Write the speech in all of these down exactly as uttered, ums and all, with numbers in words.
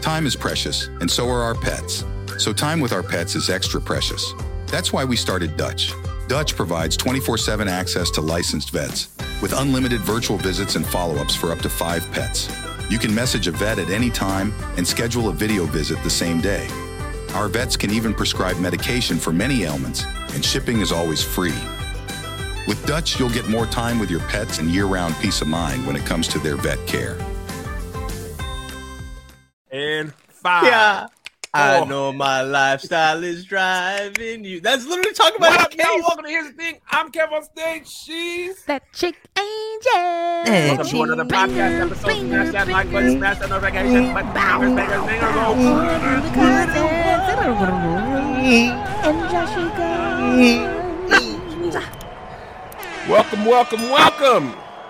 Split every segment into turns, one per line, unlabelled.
Time is precious, and so are our pets. So time with our pets is extra precious. That's why we started Dutch. Dutch provides twenty-four seven access to licensed vets with unlimited virtual visits and follow-ups for up to five pets. You can message a vet at any time and schedule a video visit the same day. Our vets can even prescribe medication for many ailments, and shipping is always free. With Dutch, you'll get more time with your pets and year-round peace of mind when it comes to their vet care.
And five.
Yeah. I
four.
know my lifestyle is driving you. That's literally talking about
What up,
his
y'all?
case.
Welcome to Here's the Thing. I'm Kev on stage. She's
That chick angel.
welcome to another podcast episode. Smash that like button, smash that notification button. Bangers, bangers, bangers.
And Jessica.
Welcome, welcome, welcome.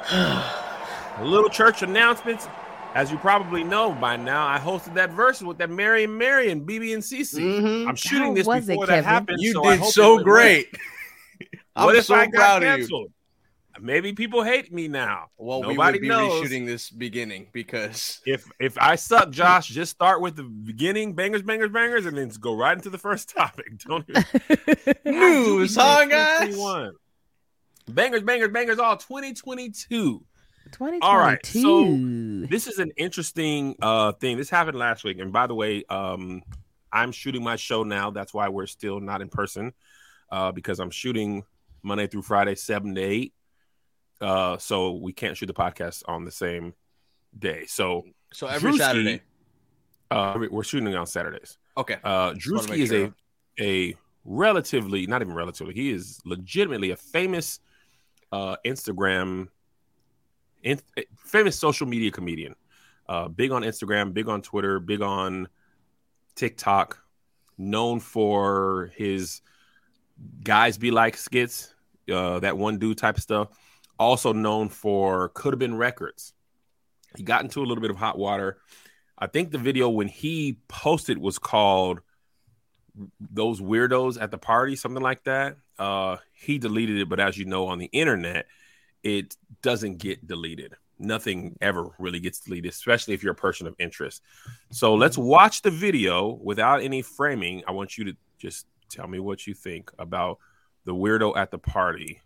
A little church announcements. As you probably know by now, I hosted that verse with that Mary and Mary and B B and Cece.
Mm-hmm.
I'm shooting
How
this
was it,
before that
Kevin?
happens.
You
so I
did
hope it
so
went
great.
well. What
I'm
if
so
I got
proud of you.
canceled? Maybe people hate me now.
Well,
Nobody
we would be
knows.
reshooting this beginning because
If if I suck, Josh, just start with the beginning, bangers, bangers, bangers, and then go right into the first topic. Don't even
news, huh, guys?
twenty-one. Bangers, bangers, bangers, all twenty twenty-two.
twenty twenty-two.
All right, so this is an interesting uh thing. This happened last week, and by the way, um, I'm shooting my show now. That's why we're still not in person, uh, because I'm shooting Monday through Friday, seven to eight. Uh, so we can't shoot the podcast on the same day. So,
so every
Drewski,
Saturday.
uh, we're shooting on Saturdays.
Okay.
Uh,
Just wanna
Drewski
make
is
sure.
a a relatively, not even relatively, he is legitimately a famous uh Instagram. In, famous social media comedian, uh, big on Instagram, big on Twitter, big on TikTok, known for his guys be like skits, uh, that one dude type of stuff. Also known for Could Have Been Records. He got into a little bit of hot water. I think the video when he posted was called Those Weirdos at the Party, something like that. Uh, he deleted it, but as you know, on the internet, it doesn't get deleted. Nothing ever really gets deleted, especially if you're a person of interest. So let's watch the video without any framing. I want you to just tell me what you think about the weirdo at the party.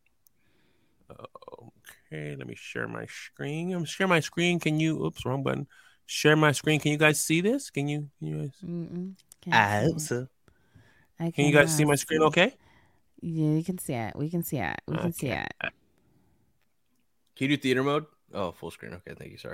Uh, okay, let me share my screen. I'm share my screen. Can you? Oops, wrong button. Share my screen. Can you guys see this? Can you? Can you guys,
Mm-mm,
I
can't
hope
see it.
so.
I
can you guys
cannot
see my screen? Okay.
Yeah, you can see it. We can see it. We can see
Okay.
it.
Can you do theater mode? Oh, full screen. Okay, thank you. Sorry.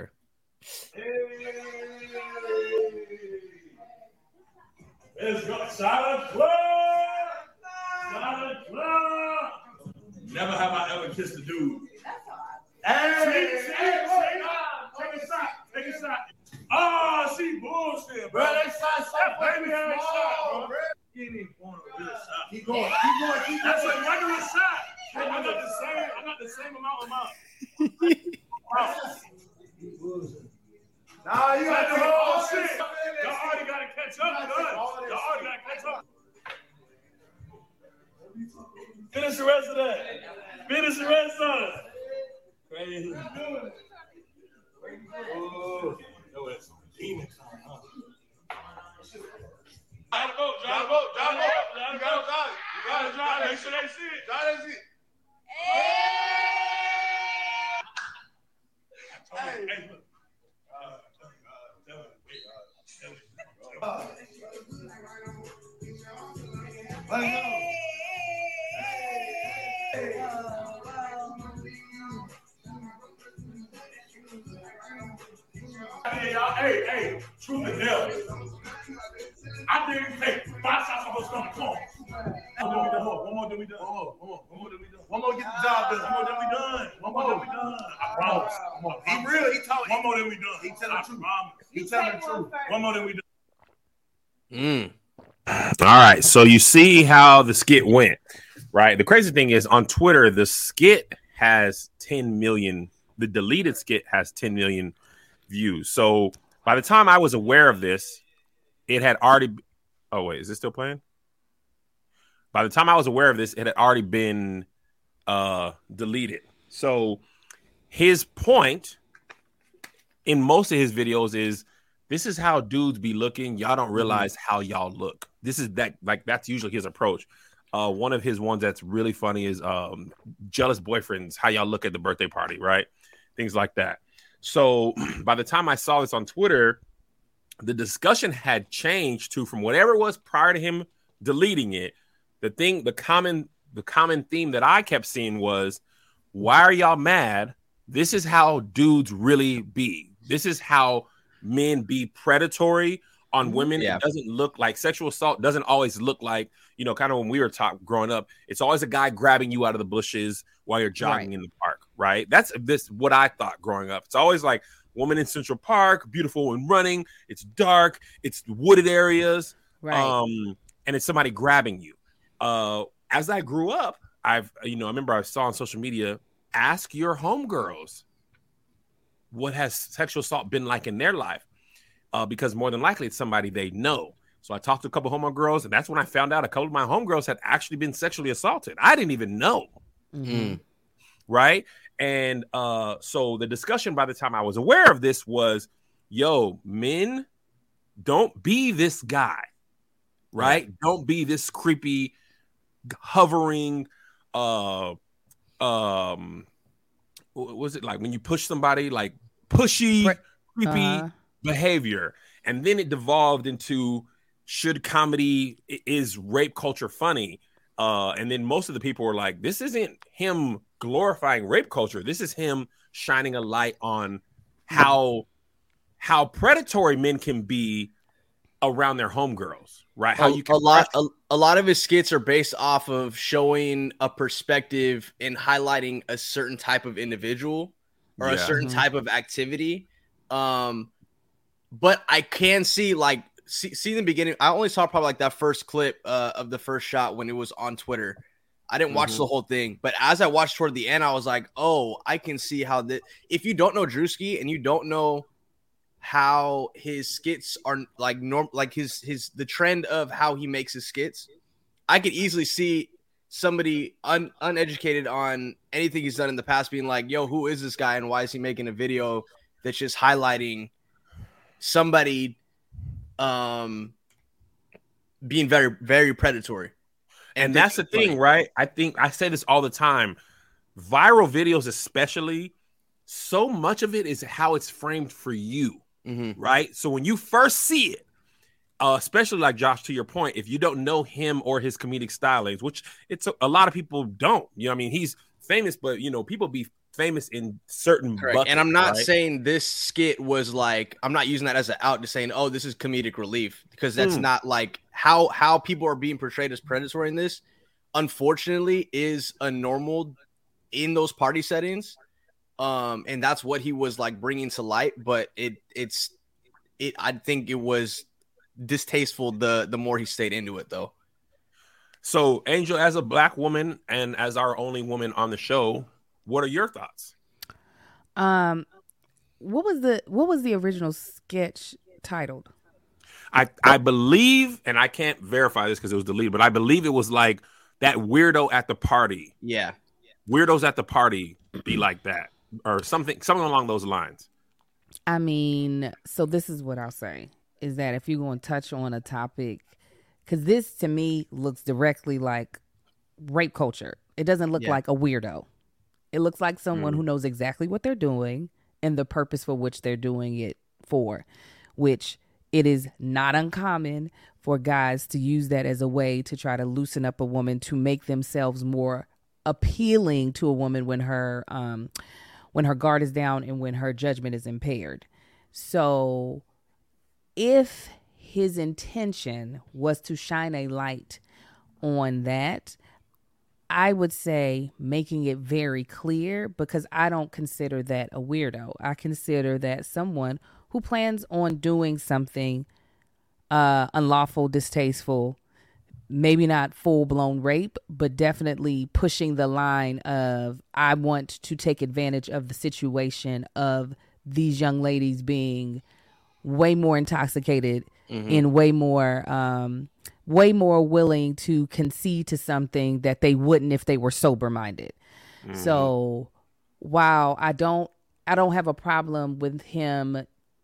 It's got Silent Club! Silent Club! Never have I ever kissed a dude. Hey, hey, hey, hey, take a shot, take a shot. Oh, she bullshit, bro. They shot, shot, baby, had a shot, bro. He ain't even going to do a shot. Keep going, keep going, keep going. That's a regular shot. I got the same, I got the same amount of mouth. Nah, you got the whole shit. Y'all already got to catch up with us. Y'all already got to catch up. Finish the rest of that. Finish the rest of it. Crazy. Oh, no, it's some demons on, huh? Drive the boat, drive the boat, drive the boat. You gotta drive it. You gotta drive it. Make sure they see it. Drive they see it. Hey, hey, look. Uh, tell me, uh, tell me, wait, uh, tell me. Let go. Hey, y'all, hey, hey, truth and hell. I think, hey, five shots on those coming. Come on. One more, one more, then we done. One more, one more, one more, then we done. One more, get the job done. One more, then we done. One more, then we done. I promise. One more. He real. He told. One more, then we done. He telling the truth. He telling the truth. One more, then we done.
Mm. All right. So you see how the skit went, right? The crazy thing is on Twitter, the skit has ten million. The deleted skit has ten million views. So by the time I was aware of this, it had already. Oh, wait. Is it still playing? By the time I was aware of this, it had already been uh, deleted. So his point in most of his videos is this is how dudes be looking. Y'all don't realize mm-hmm. how y'all look. This is that like that's usually his approach. Uh, one of his ones that's really funny is um, jealous boyfriends, how y'all look at the birthday party, right? Things like that. So by the time I saw this on Twitter, the discussion had changed to from whatever it was prior to him deleting it. The thing, the common, the common theme that I kept seeing was, why are y'all mad? This is how dudes really be. This is how men be predatory on women. Yeah. It doesn't look like sexual assault doesn't always look like, you know, kind of when we were taught growing up, it's always a guy grabbing you out of the bushes while you're jogging right. in the park, right? That's this what I thought growing up. It's always like woman in Central Park, beautiful and running. It's dark. It's wooded areas.
Right.
Um, and it's somebody grabbing you. Uh, as I grew up, I've, you know, I remember I saw on social media, ask your homegirls what has sexual assault been like in their life. Uh, because more than likely it's somebody they know. So I talked to a couple of homegirls, and that's when I found out a couple of my homegirls had actually been sexually assaulted. I didn't even know.
Mm-hmm.
Right. And uh, so the discussion by the time I was aware of this was, yo, men, don't be this guy. Right. Yeah. Don't be this creepy, hovering. Uh, um, what was it like when you push somebody, like pushy, uh-huh. creepy behavior? And then it devolved into, should comedy, is rape culture funny? Uh, and then most of the people were like, this isn't him glorifying rape culture. This is him shining a light on how how predatory men can be around their homegirls, right? How
a,
you can
a lot a, a lot of his skits are based off of showing a perspective and highlighting a certain type of individual or
Yeah.
a certain
Mhm.
type of activity. Um, but I can see like see, see in the beginning. I only saw probably like that first clip uh, of the first shot when it was on Twitter. I didn't watch
Mhm.
the whole thing, but as I watched toward the end, I was like, "Oh, I can see how that." If you don't know Drewski and you don't know how his skits are like norm, like his his the trend of how he makes his skits, I could easily see somebody un, uneducated on anything he's done in the past being like, "Yo, who is this guy and why is he making a video that's just highlighting somebody um being very very predatory?"
And that's the thing, right? I think I say this all the time. Viral videos, especially, so much of it is how it's framed for you,
Mm-hmm.
right? So when you first see it, uh, especially like Josh, to your point, if you don't know him or his comedic stylings, which it's a, a lot of people don't, you know what I mean? He's famous, but, you know, people be famous in certain buckets,
and I'm not
right?
saying this skit was like, I'm not using that as an out to saying, oh, this is comedic relief, because that's
Mm.
not like how how people are being portrayed as predatory in this, unfortunately, is a normal in those party settings. Um, and that's what he was like bringing to light, but it it's it I think it was distasteful the the more he stayed into it though.
So, Angel, as a black woman and as our only woman on the show, what are your thoughts?
Um, what was the what was the original sketch titled?
I, I believe, and I can't verify this because it was deleted, but I believe it was like that weirdo at the party.
Yeah.
Weirdos at the party be like that, or something, something along those lines.
I mean, so this is what I'll say is that if you're going to touch on a topic, because this to me looks directly like rape culture. It doesn't look
Yeah.
like a weirdo. It looks like someone
Mm.
who knows exactly what they're doing and the purpose for which they're doing it for, which it is not uncommon for guys to use that as a way to try to loosen up a woman, to make themselves more appealing to a woman when her um when her guard is down and when her judgment is impaired. So if his intention was to shine a light on that, I would say making it very clear, because I don't consider that a weirdo. I consider that someone who plans on doing something uh, unlawful, distasteful, maybe not full-blown rape, but definitely pushing the line of, I want to take advantage of the situation of these young ladies being way more intoxicated
Mm-hmm.
and way more um, way more willing to concede to something that they wouldn't if they were sober-minded.
Mhm.
So while I don't I don't have a problem with him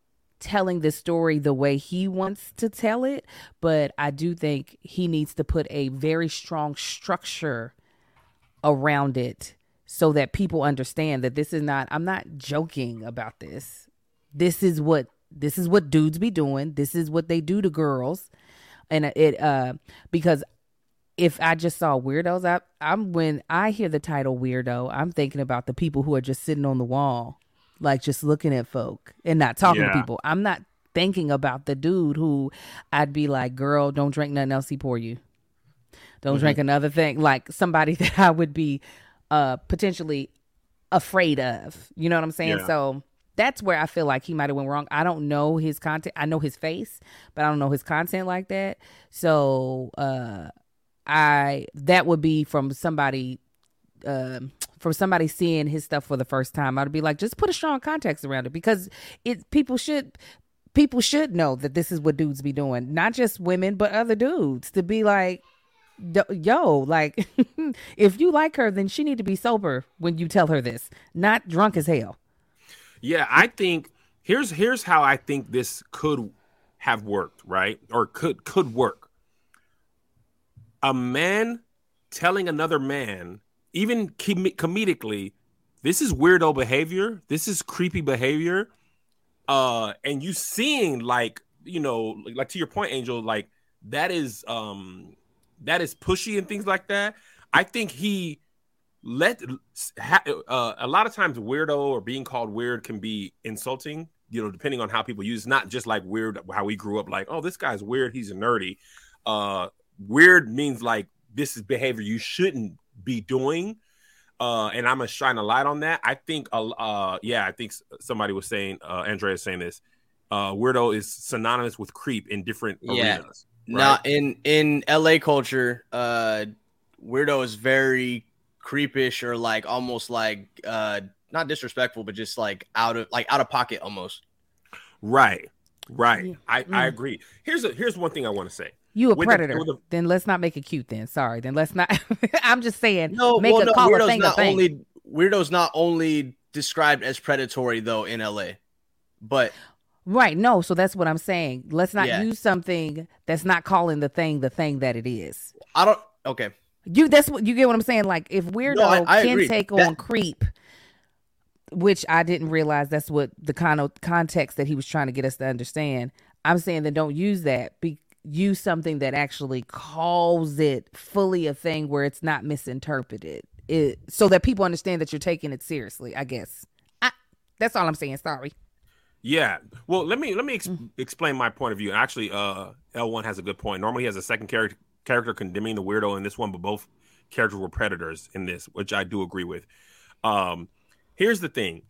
telling the story the way he wants to tell it, but I do think he needs to put a very strong structure around it so that people understand that this is not, I'm not joking about this. This is what, this is what dudes be doing. This is what they do to girls. And it, uh, because if I just saw weirdos, I, I'm, when I hear the title weirdo, I'm thinking about the people who are just sitting on the wall, like just looking at folk and not talking
Yeah.
to people. I'm not thinking about the dude who I'd be like, girl, don't drink nothing else he pour you. Don't mm-hmm. drink another thing. Like somebody that I would be uh, potentially afraid of. You know what I'm saying?
Yeah.
So that's where I feel like he might have went wrong. I don't know his content. I know his face, but I don't know his content like that. So uh, I that would be from somebody uh, from somebody seeing his stuff for the first time. I'd be like, just put a strong context around it, because it people should people should know that this is what dudes be doing, not just women, but other dudes, to be like, yo, like, if you like her, then she need to be sober when you tell her this, not drunk as hell.
Yeah, I think here's here's how I think this could have worked, right? Or could could work. A man telling another man, even com- comedically, this is weirdo behavior, this is creepy behavior, uh, and you seeing like, you know, like to your point, Angel, like that is um. that is pushy and things like that. I think he let ha, uh, a lot of times weirdo or being called weird can be insulting, you know, depending on how people use, not just like weird, how we grew up, like, oh, this guy's weird, he's a nerdy. Uh, weird means like this is behavior you shouldn't be doing. Uh, and I'm going to shine a light on that. I think, uh, uh, yeah, I think somebody was saying, uh, Andrea saying this, uh, weirdo is synonymous with creep in different
yeah.
arenas.
Right? Not in, in L A culture, uh, weirdo is very creepish, or like almost like uh, not disrespectful, but just like out of like out of pocket almost.
Right, right.
Yeah.
I,
Mm.
I agree. Here's a here's one thing I want to say.
You a
With
predator?
the, the,
then let's not make it cute. Then sorry. Then let's not. I'm just saying.
No,
make
well,
a
no,
call a
weirdo's
thing a
not
thing.
only weirdo's not only described as predatory though in L A, but.
Right. No. So that's what I'm saying. Let's not
Yeah.
use something that's not calling the thing the thing that it is.
I don't. Okay.
You. That's what you get. What I'm saying. Like if weirdo
No, I- I
can
agree.
take
That-
on creep, which I didn't realize that's what the kind of context that he was trying to get us to understand. I'm saying that don't use that. Be use something that actually calls it fully a thing where it's not misinterpreted. It so that people understand that you're taking it seriously. I guess. I, that's all I'm saying. Sorry.
Yeah. Well, let me let me ex- explain my point of view. Actually, uh, L one has a good point. Normally, he has a second character character condemning the weirdo in this one, but both characters were predators in this, which I do agree with. Um, here's the thing: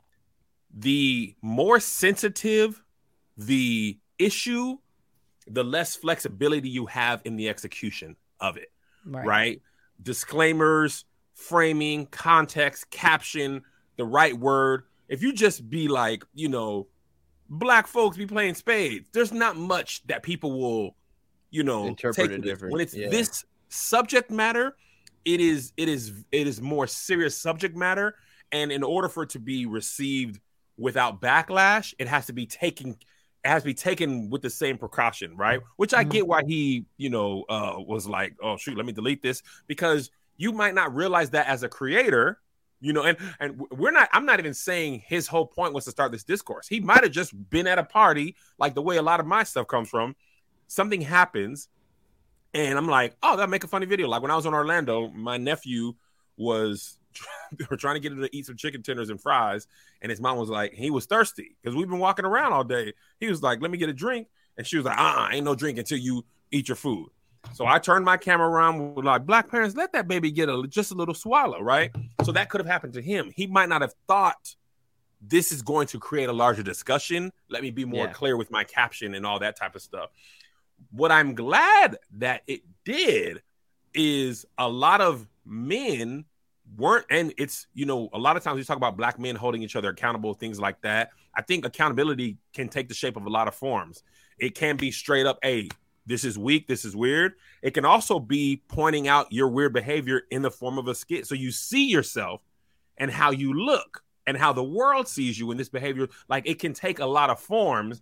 the more sensitive the issue, the less flexibility you have in the execution of it.
Right.
Right? Disclaimers, framing, context, caption, the right word. If you just be like, you know, black folks be playing spades, there's not much that people will, you know,
Interpret
take
it
with.
different.
When it's
Yeah.
this subject matter, it is it is it is more serious subject matter, and in order for it to be received without backlash, it has to be taken it has to be taken with the same precaution, right? Which I
Mhm.
get why he, you know, uh was like, oh shoot, let me delete this, because you might not realize that as a creator. You know, and and we're not, I'm not even saying his whole point was to start this discourse. He might have just been at a party, like the way a lot of my stuff comes from. Something happens, and I'm like, oh, that'll make a funny video. Like when I was in Orlando, my nephew was they were trying to get him to eat some chicken tenders and fries, and his mom was like, he was thirsty because we've been walking around all day. He was like, let me get a drink, and she was like, uh-uh, ain't no drink until you eat your food. So I turned my camera around with like, black parents, let that baby get a just a little swallow, right? So that could have happened to him. He might not have thought this is going to create a larger discussion. Let me be more
Yeah.
clear with my caption and all that type of stuff. What I'm glad that it did is a lot of men weren't, and it's, you know, a lot of times we talk about black men holding each other accountable, things like that. I think accountability can take the shape of a lot of forms. It can be straight up, hey, this is weak, this is weird. It can also be pointing out your weird behavior in the form of a skit. So you see yourself and how you look and how the world sees you in this behavior. Like it can take a lot of forms.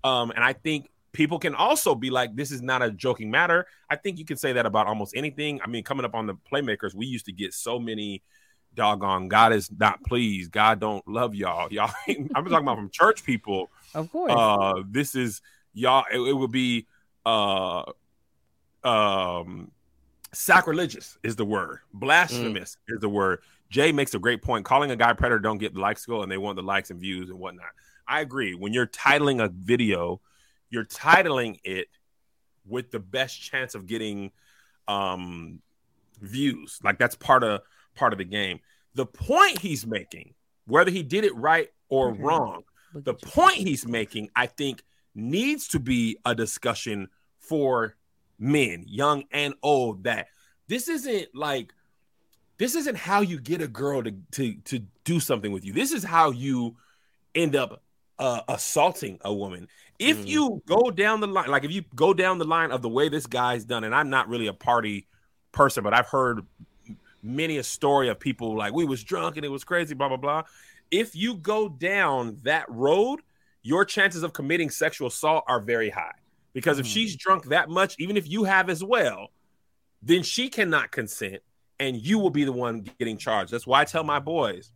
Um, and I think people can also be like, this is not a joking matter. I think you can say that about almost anything. I mean, coming up on the Playmakers, we used to get so many doggone God is not pleased. God don't love y'all. Y'all, I'm talking about from church people.
Of course.
Uh, this is y'all. It, it would be uh, um, sacrilegious is the word. Blasphemous mm. is the word. Jay makes a great point. Calling a guy predator don't get the likes go, and they want the likes and views and whatnot. I agree. When you're titling a video, you're titling it with the best chance of getting um, views. Like that's part of part of the game. The point he's making, whether he did it right or mm-hmm. wrong, the point he's making, I think, needs to be a discussion for men, young and old, that this isn't like this isn't how you get a girl to to to do something with you. This is how you end up uh, assaulting a woman. If mm. you go down the line, like if you go down the line of the way this guy's done, and I'm not really a party person, but I've heard many a story of people like, we was drunk and it was crazy, blah, blah, blah. If you go down that road, your chances of committing sexual assault are very high. Because mm. if she's drunk that much, even if you have as well, then she cannot consent and you will be the one getting charged. That's why I tell my boys,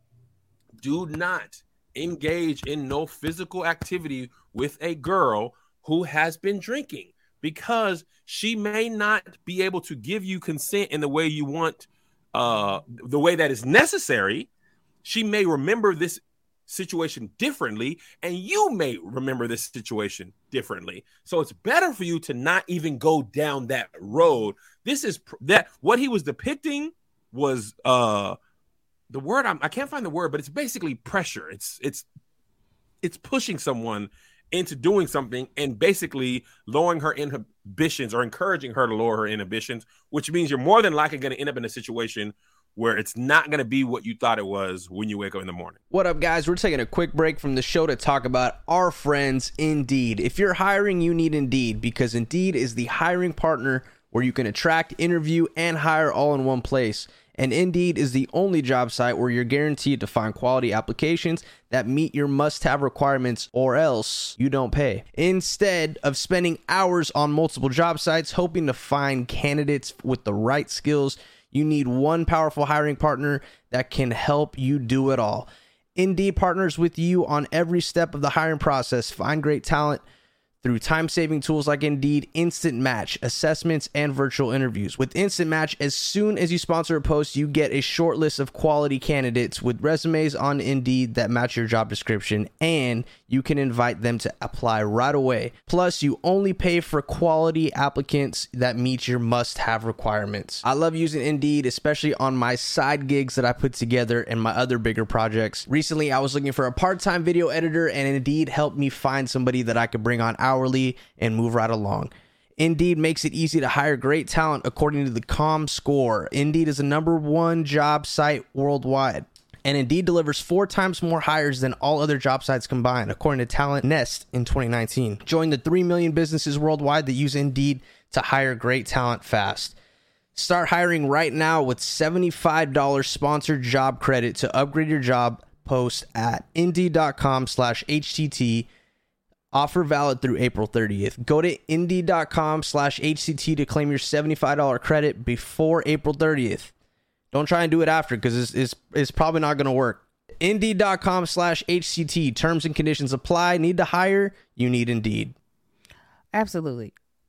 do not engage in no physical activity with a girl who has been drinking, because she may not be able to give you consent in the way you want, uh, the way that is necessary. She may remember this situation differently, and you may remember this situation differently. So it's better for you to not even go down that road. This is pr- that what he was depicting was uh, the word I'm, I can't find the word, but it's basically pressure. It's it's it's pushing someone into doing something and basically lowering her inhibitions or encouraging her to lower her inhibitions, which means you're more than likely going to end up in a situation where it's not going to be what you thought it was when you wake up in the morning.
What up, guys? We're taking a quick break from the show to talk about our friends, Indeed. If you're hiring, you need Indeed, because Indeed is the hiring partner where you can attract, interview, and hire all in one place. And Indeed is the only job site where you're guaranteed to find quality applications that meet your must-have requirements, or else you don't pay. Instead of spending hours on multiple job sites hoping to find candidates with the right skills, you need one powerful hiring partner that can help you do it all. Indeed partners with you on every step of the hiring process. Find great talent through time-saving tools like Indeed, Instant Match, assessments, and virtual interviews. With Instant Match, as soon as you sponsor a post, you get a short list of quality candidates with resumes on Indeed that match your job description, and you can invite them to apply right away. Plus, you only pay for quality applicants that meet your must-have requirements. I love using Indeed, especially on my side gigs that I put together and my other bigger projects. Recently, I was looking for a part-time video editor, and Indeed helped me find somebody that I could bring on hourly and move right along. Indeed makes it easy to hire great talent according to the ComScore. Indeed is the number one job site worldwide. And Indeed delivers four times more hires than all other job sites combined, according to Talent Nest in twenty nineteen. Join the three million businesses worldwide that use Indeed to hire great talent fast. Start hiring right now with seventy-five dollars sponsored job credit to upgrade your job post at Indeed.com slash HTT. Offer valid through April thirtieth. Go to Indeed.com slash HTT to claim your seventy-five dollars credit before April thirtieth. Don't try and do it after, because it's, it's, it's probably not going to work. Indeed.com slash HTT. Terms and conditions apply. Need to hire? You need Indeed.
Absolutely.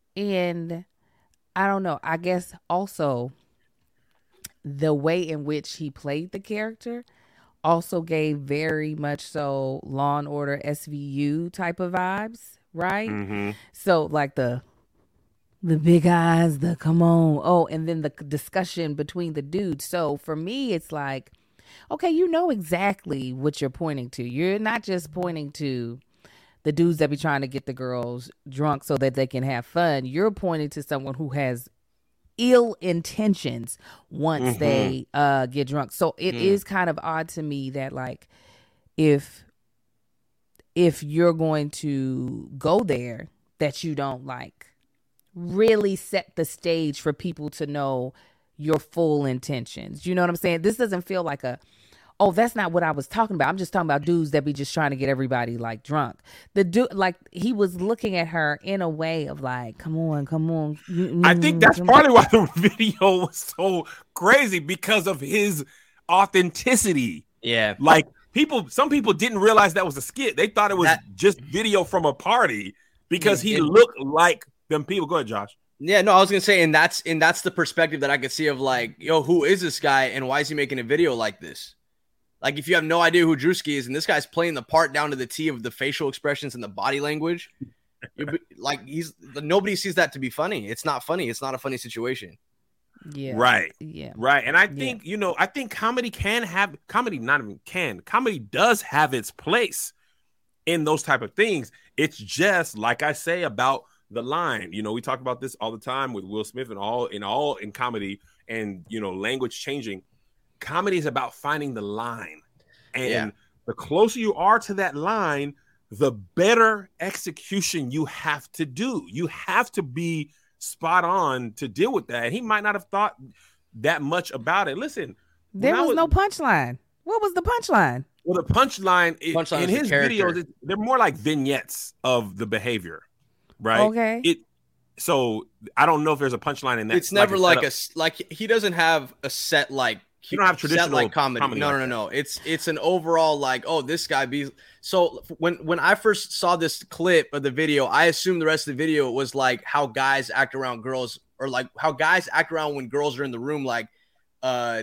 And I don't know. I guess also the way in which he played the character also gave very much so Law and Order S V U type of vibes, right?
Mm-hmm.
So like the the big eyes, the come on. Oh, and then the discussion between the dudes. So for me, it's like, okay, you know exactly what you're pointing to. You're not just pointing to the dudes that be trying to get the girls drunk so that they can have fun. You're pointing to someone who has ill intentions once mm-hmm. they uh get drunk. So it mm. is kind of odd to me that like if if you're going to go there, that you don't like really set the stage for people to know your full intentions. You know what I'm saying? This doesn't feel like a Oh, that's not what I was talking about. I'm just talking about dudes that be just trying to get everybody like drunk. The dude, like he was looking at her in a way of like, come on, come on.
I think that's partly why the video was so crazy, because of his authenticity.
Yeah.
Like people, some people didn't realize that was a skit. They thought it was
That-
just video from a party because
Yeah,
he
it-
looked like them people. Go ahead, Josh.
Yeah, no, I was gonna say, and that's and that's the perspective that I could see of like, yo, who is this guy and why is he making a video like this? Like, if you have no idea who Drewski is, and this guy's playing the part down to the T of the facial expressions and the body language, you're, be- like he's nobody sees that to be funny. It's not funny. It's not a funny situation.
Yeah.
Right.
Yeah.
Right. And I think, you know, I think comedy can have comedy, not even can, comedy does have its place in those type of things. It's just like I say about the line. You know, we talk about this all the time with Will Smith and all in all in comedy and, you know, language changing. Comedy is about finding the line. And
Yeah.
the closer you are to that line, the better execution you have to do. You have to be spot on to deal with that. And he might not have thought that much about it. Listen,
There
when I
was no punchline. What was the punchline?
well, the punchline, it-
Punchline
in
is the
his
character.
videos, it- they're more like vignettes of the behavior, right?
Okay.
It. So I don't know if there's a punchline in that.
It's never like a,
setup.
s- like he doesn't have a set like
You don't have
set
traditional
like comedy.
comedy
No,
like
no, no, no. It's it's an overall like, oh, this guy be so when when I first saw this clip of the video, I assumed the rest of the video was like how guys act around girls or like how guys act around when girls are in the room, like uh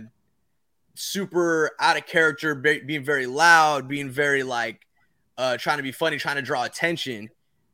super out of character, be, being very loud, being very like uh trying to be funny, trying to draw attention.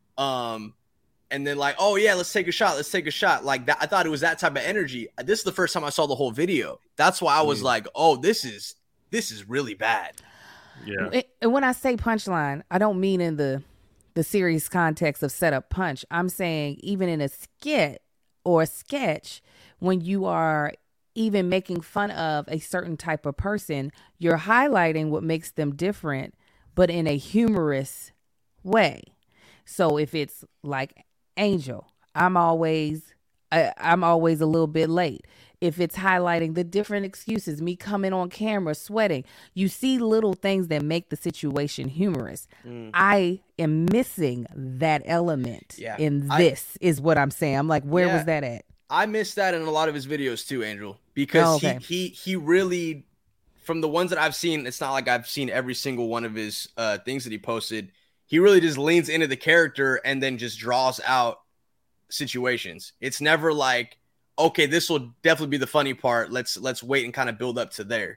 Um And then like, oh yeah, let's take a shot. Let's take a shot. Like that. I thought it was that type of energy. This is the first time I saw the whole video. That's why I was
Mm.
like, oh, this is this is really bad.
Yeah.
It- and when I say punchline, I don't mean in the the serious context of setup punch. I'm saying even in a skit or a sketch, when you are even making fun of a certain type of person, you're highlighting what makes them different, but in a humorous way. So if it's like Angel, I'm always I, I'm always a little bit late. If it's highlighting the different excuses, me coming on camera sweating, you see little things that make the situation humorous.
Mm.
I am missing that element
Yeah.
in
I-
this is what I'm saying. I'm like, where
Yeah.
was that at?
I missed that in a lot of his videos too, Angel, because
Oh, okay.
he he he really, from the ones that I've seen, it's not like I've seen every single one of his uh things that he posted. He really just leans into the character and then just draws out situations. It's never like, okay, this will definitely be the funny part. Let's let's wait and kind of build up to there.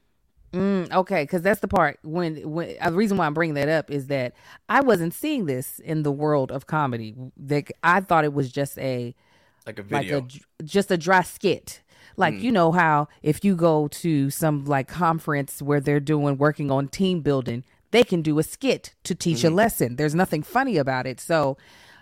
Mm, okay, because that's the part when when uh, the reason why I'm bringing that up is that I wasn't seeing this in the world of comedy. That I thought it was just a
Like a
like
video.
a just a dry skit. Like,
Mm.
you know how if you go to some like conference where they're doing working on team building, they can do a skit to teach a lesson. There's nothing funny about it. So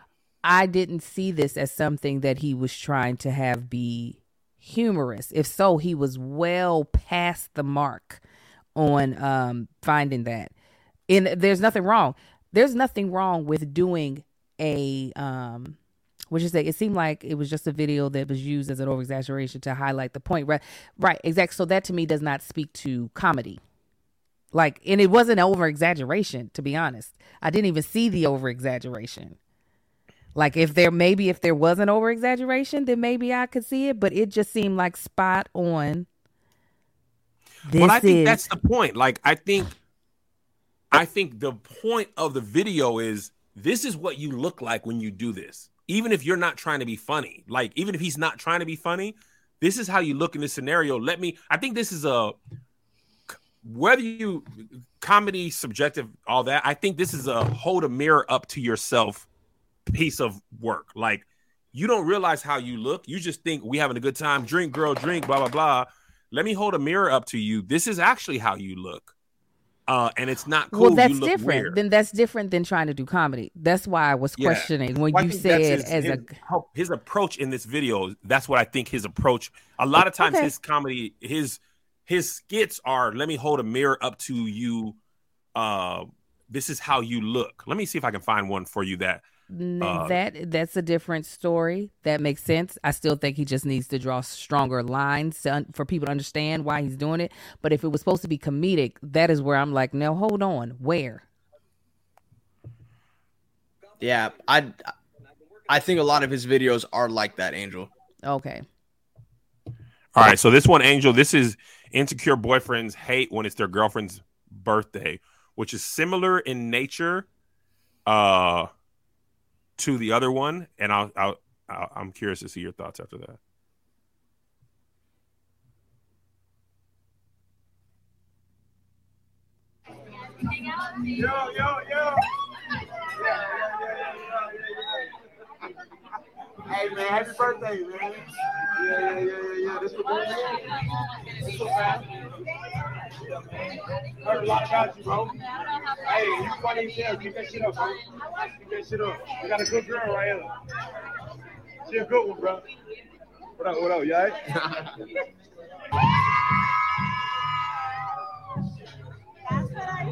I didn't see this as something that he was trying to have be humorous. If so, he was well past the mark on um, finding that. And there's nothing wrong. There's nothing wrong with doing a um, what you say? It seemed like it was just a video that was used as an over exaggeration to highlight the point. Right, right, exactly. So that to me does not speak to comedy. Like, and it wasn't over exaggeration, to be honest. I didn't even see the over exaggeration. Like, if there maybe if there was an over exaggeration, then maybe I could see it. But it just seemed like spot on. This
Well, I think
is
that's the point. Like, I think, I think the point of the video is this is what you look like when you do this. Even if you're not trying to be funny, like even if he's not trying to be funny, this is how you look in this scenario. Let me. I think this is a whether you comedy subjective, all that. I think this is a hold a mirror up to yourself piece of work. Like you don't realize how you look. You just think we having a good time. Drink, girl, drink. Blah blah blah. Let me hold a mirror up to you. This is actually how you look. Uh, and it's not cool.
well, that's
you look
different.
weird.
Then that's different than trying to do comedy. That's why I was
Yeah.
questioning when
Well, I
you
think
said
that's his,
as
his,
a
his approach in this video. That's what I think his approach. A lot of times
Okay.
his comedy, his his skits are. Let me hold a mirror up to you. Uh, this is how you look. Let me see if I can find one for you that Uh,
that that's a different story. That makes sense. I still think he just needs to draw stronger lines to, for people to understand why he's doing it. But if it was supposed to be comedic, that is where I'm like, no, hold on, where?
Yeah, I I think a lot of his videos are like that, Angel.
Okay.
All right, so this one, Angel, this is insecure boyfriends hate when it's their girlfriend's birthday, which is similar in nature uh, to the other one, and I'll, I'll, I'll, I'm curious to see your thoughts after that.
Yo, yo, yo. Hey, man, happy birthday, man. Yeah, yeah, yeah, yeah, yeah. This is what This what man. Heard a lot about you, bro. Hey, you funny as hell. Keep that shit up, bro. Keep that shit up. We got a good girl right here. She a good one, bro. What up, what up, y'all?
That's what I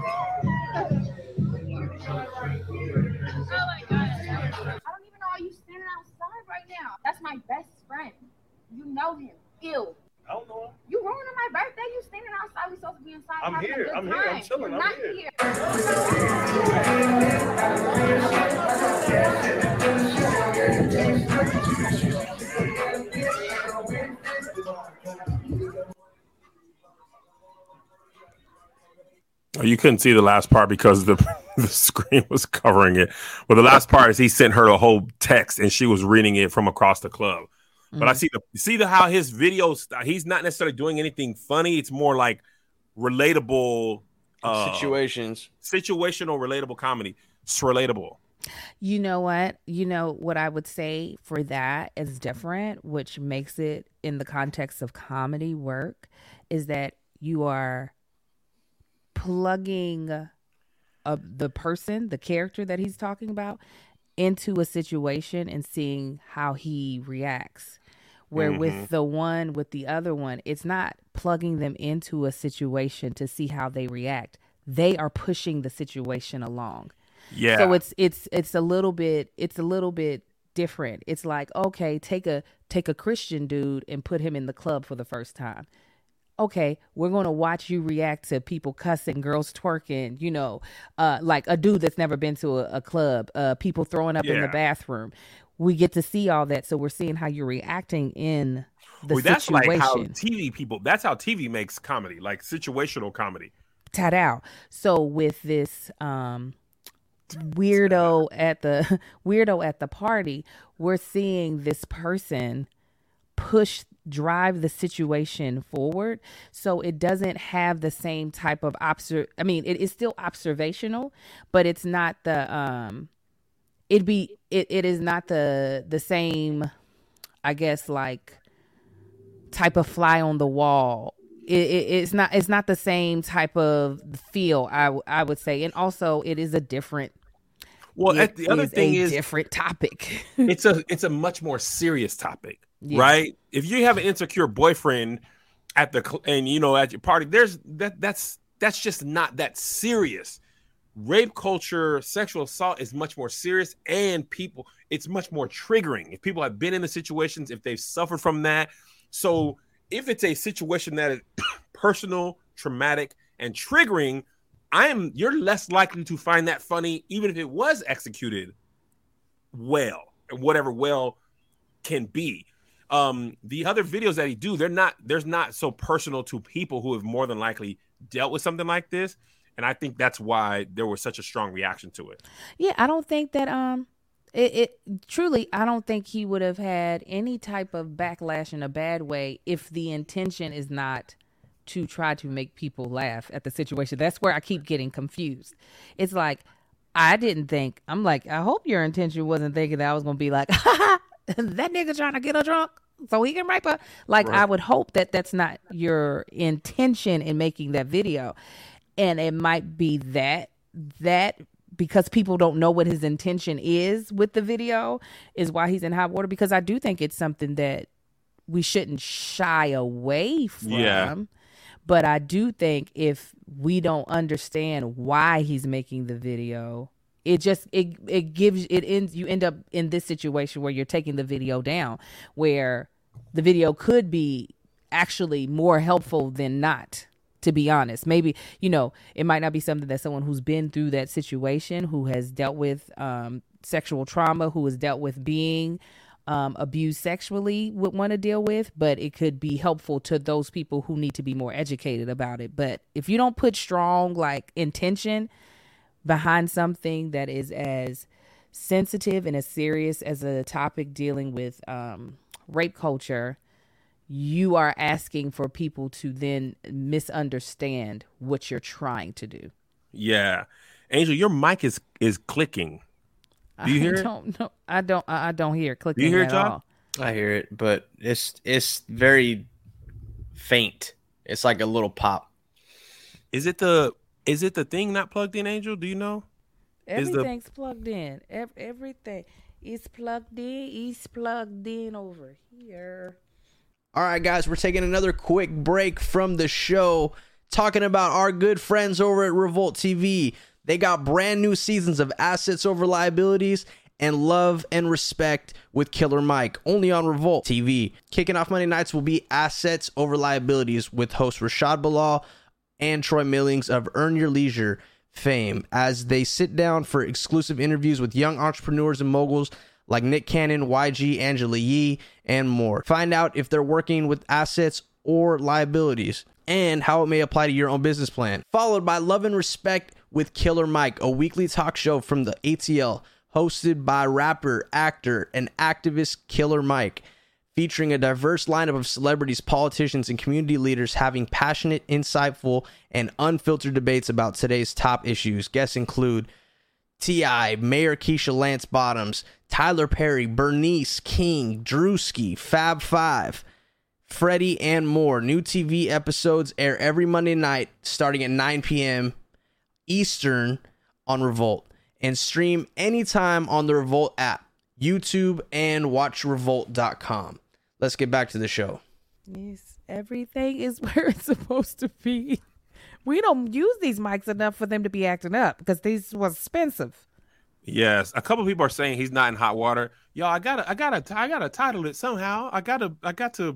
Oh my God. I don't even know why you standing outside right now. That's my best friend. You know him. Ew.
I don't know.
You ruining my birthday. You standing outside. We supposed to be inside.
I'm
having a
here.
good
I'm here.
time.
I'm chilling.
You're
I'm
not
here.
here.
You couldn't see the last part because the the screen was covering it. But the last part is he sent her a whole text and she was reading it from across the club. Mm-hmm. But I see the see the how his videos. He's not necessarily doing anything funny. It's more like relatable uh,
situations,
situational, relatable comedy. It's relatable.
You know what? You know what I would say for that is different, which makes it in the context of comedy work, is that you are plugging uh, the person, the character that he's talking about, into a situation and seeing how he reacts. Where mm-hmm. with the one, with the other one, it's not plugging them into a situation to see how they react. They are pushing the situation along.
Yeah.
So it's it's it's a little bit it's a little bit different. It's like, okay, take a take a Christian dude and put him in the club for the first time. Okay, we're going to watch you react to people cussing, girls twerking, you know, uh, like a dude that's never been to a, a club, uh, people throwing up yeah. in the bathroom. We get to see all that. So we're seeing how you're reacting in the
well, that's
situation.
Like how T V people, that's how T V makes comedy, like situational comedy.
Ta-dow. So with this um, weirdo at the weirdo at the party, we're seeing this person push drive the situation forward, so it doesn't have the same type of obser I mean it is still observational, but it's not the um it'd be it, it is not the the same, I guess, like type of fly on the wall. It, it, it's not it's not the same type of feel, I I would say. And also it is a different
well
it
the other
is
thing
a
is
different topic.
it's a it's a much more serious topic. Yeah. Right? If you have an insecure boyfriend at the and you know at your party, there's that that's that's just not that serious. Rape culture, sexual assault is much more serious, and people it's much more triggering. If people have been in the situations, if they've suffered from that. So if it's a situation that is personal, traumatic, and triggering, I am you're less likely to find that funny, even if it was executed well, whatever well can be. Um, the other videos that he do, they're not, there's not so personal to people who have more than likely dealt with something like this. And I think that's why there was such a strong reaction to it.
Yeah. I don't think that, um, it, it truly, I don't think he would have had any type of backlash in a bad way if the intention is not to try to make people laugh at the situation. That's where I keep getting confused. It's like, I didn't think, I'm like, I hope your intention wasn't thinking that I was going to be like, that nigga trying to get her drunk so he can rape her. Like, right. I would hope that that's not your intention in making that video. And it might be that, that because people don't know what his intention is with the video is why he's in hot water. Because I do think it's something that we shouldn't shy away from.
Yeah.
But I do think if we don't understand why he's making the video, It just it it gives it ends you end up in this situation where you're taking the video down, where the video could be actually more helpful than not, to be honest. Maybe, you know, it might not be something that someone who's been through that situation, who has dealt with um, sexual trauma, who has dealt with being um, abused sexually would want to deal with, but it could be helpful to those people who need to be more educated about it. But if you don't put strong like intention behind something that is as sensitive and as serious as a topic dealing with um, rape culture, you are asking for people to then misunderstand what you're trying to do.
Yeah. Angel, your mic is is clicking. Do you hear
I
it?
don't know. I don't I don't hear it clicking
Do you hear it,
at
John?
all.
I hear it, but it's it's very faint. It's like a little pop.
Is it the is it the thing not plugged in, Angel? Do you know? Is the-
Everything's plugged in. Ev- everything is plugged in. It's plugged in over here.
All right, guys, we're taking another quick break from the show, talking about our good friends over at Revolt T V. They got brand new seasons of Assets Over Liabilities and Love and Respect with Killer Mike, only on Revolt T V. Kicking off Monday nights will be Assets Over Liabilities with host Rashad Bilal and Troy Millings of Earn Your Leisure fame, as they sit down for exclusive interviews with young entrepreneurs and moguls like Nick Cannon, Y G, Angela Yee, and more. Find out if they're working with assets or liabilities and how it may apply to your own business plan. Followed by Love and Respect with Killer Mike, a weekly talk show from the A T L, hosted by rapper, actor, and activist Killer Mike, featuring a diverse lineup of celebrities, politicians, and community leaders having passionate, insightful, and unfiltered debates about today's top issues. Guests include T I, Mayor Keisha Lance Bottoms, Tyler Perry, Bernice King, Drewski, Fab Five, Freddie, and more. New T V episodes air every Monday night starting at nine p.m. Eastern on Revolt, and stream anytime on the Revolt app, YouTube, and watch revolt dot com. Let's get back to the show.
Yes, everything is where it's supposed to be. We don't use these mics enough for them to be acting up because these was expensive.
Yes, a couple people are saying he's not in hot water. Yo, I gotta, I gotta, I gotta title it somehow. I gotta, I got to,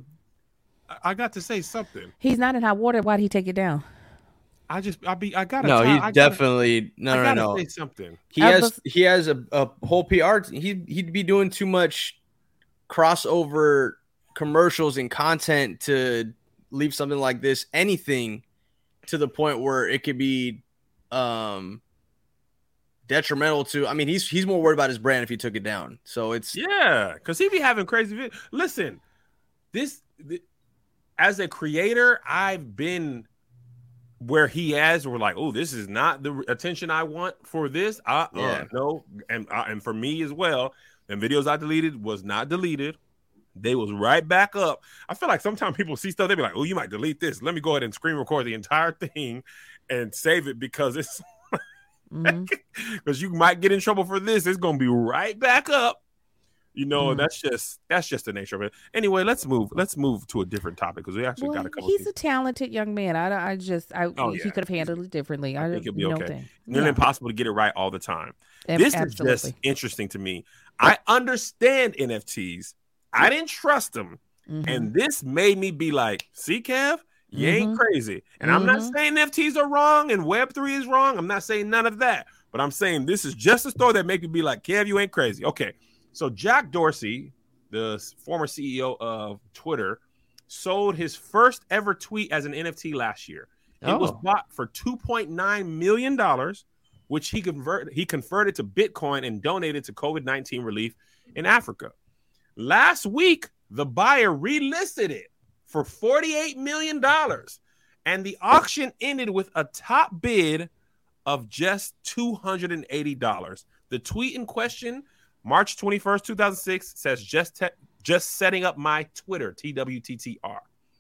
I got to say something.
He's not in hot water. Why'd he take it down?
I just, I be, I gotta.
No,
ti-
he's
I gotta,
definitely no,
I
no,
gotta
no.
say something.
He
I
has
was-
he has a, a whole P R. He he'd be doing too much crossover commercials and content to leave something like this anything to the point where it could be um detrimental to. I mean, he's he's more worried about his brand if he took it down. So it's
Yeah, because he be having crazy videos. Listen, this, th- as a creator, I've been where he has. We're like, oh, this is not the attention I want for this. Uh,
Yeah.
uh no, and uh, and for me as well. And videos I deleted was not deleted. They was right back up. I feel like sometimes people see stuff, they be like, oh, you might delete this. Let me go ahead and screen record the entire thing and save it because it's
Mhm.
because you might get in trouble for this. It's gonna be right back up. You know,
Mhm.
that's just that's just the nature of it. Anyway, let's move. Let's move to a different topic because we actually
Well,
got a couple.
he's
things.
a talented young man. I, I just, I,
Oh,
he
yeah.
could have handled it differently. I,
I think he'll be
no
okay.
thing.
It's nearly
Yeah.
impossible to get it right all the time.
Ab-
This
absolutely.
is just interesting to me. I understand N F Ts. I didn't trust them.
Mhm.
And this made me be like, see, Kev, you ain't
Mhm.
crazy. And I'm not
Mhm.
saying N F Ts are wrong and Web three is wrong. I'm not saying none of that. But I'm saying this is just a story that make me be like, Kev, you ain't crazy. Okay. So Jack Dorsey, the s- former C E O of Twitter, sold his first ever tweet as an N F T last year. It was
Oh.
bought for two point nine million dollars, which he converted he converted to Bitcoin and donated to COVID nineteen relief in Africa. Last week, the buyer relisted it for forty-eight million dollars, and the auction ended with a top bid of just two hundred eighty dollars. The tweet in question, March twenty-first, two thousand six, says just te- just setting up my Twitter, T W T T R.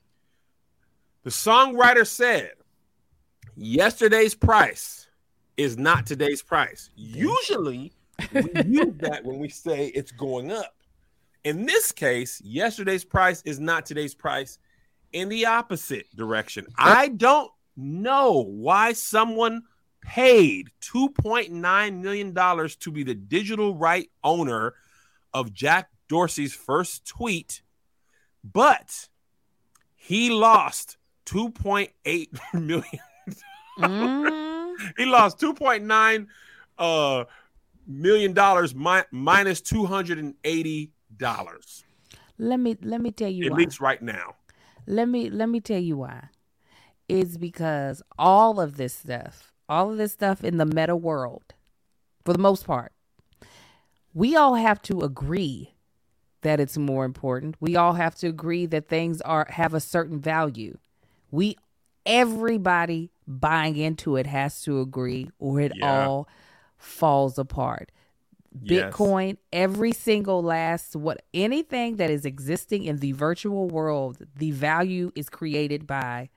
The songwriter said, yesterday's price is not today's price. Usually, we use that when we say it's going up. In this case, yesterday's price is not today's price, in the opposite direction. I don't know why someone paid two point nine million dollars to be the digital right owner of Jack Dorsey's first tweet, but he lost two point eight million dollars. Mm. He lost two point nine uh, million dollars mi- minus two hundred eighty dollars.
Let me let me tell you
At
why.
least right now.
Let me let me tell you why. It's because all of this stuff, all of this stuff in the meta world, for the most part, we all have to agree that it's more important. We all have to agree that things are have a certain value. We everybody buying into it has to agree, or it
Yeah.
all falls apart.
Yes.
Bitcoin, every single last what anything that is existing in the virtual world, the value is created by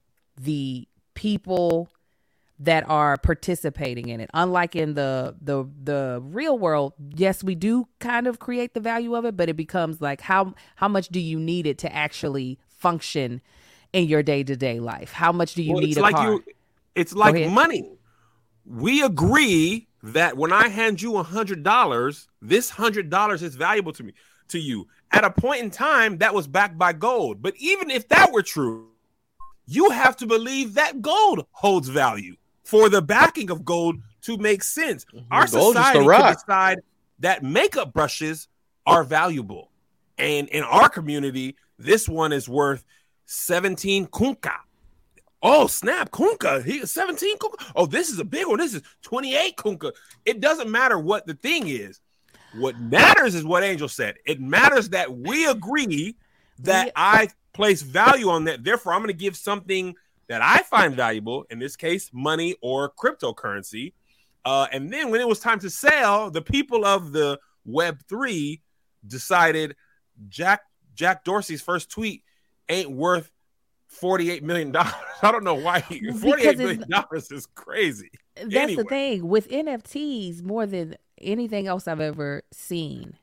the people that are participating in it. Unlike in the the the real world, yes, we do kind of create the value of it, but it becomes like how how much do you need it to actually function in your day-to-day life? How much do you
Well,
need
it's
a
like
car?
you, it's like
ahead.
money. We agree that when I hand you a hundred dollars, this hundred dollars is valuable to me, to you. At a point in time, that was backed by gold. But even if that were true, you have to believe that gold holds value for the backing of gold to make sense. Our
Gold is the
society
rock.
can decide that makeup brushes are valuable. And in our community, this one is worth seventeen kunka. Oh, snap, kunka. He is seventeen kunka. Oh, this is a big one. This is twenty-eight kunka. It doesn't matter what the thing is. What matters is what Angel said. It matters that we agree that
We-
I place value on that. Therefore, I'm going to give something that I find valuable, in this case, money or cryptocurrency. Uh, and then when it was time to sell, the people of the Web three decided Jack Jack Dorsey's first tweet ain't worth forty-eight million dollars. I don't know why. He,
Because
forty-eight
it's-
million dollars is crazy.
That's
Anyway.
the thing with N F Ts, more than anything else I've ever seen,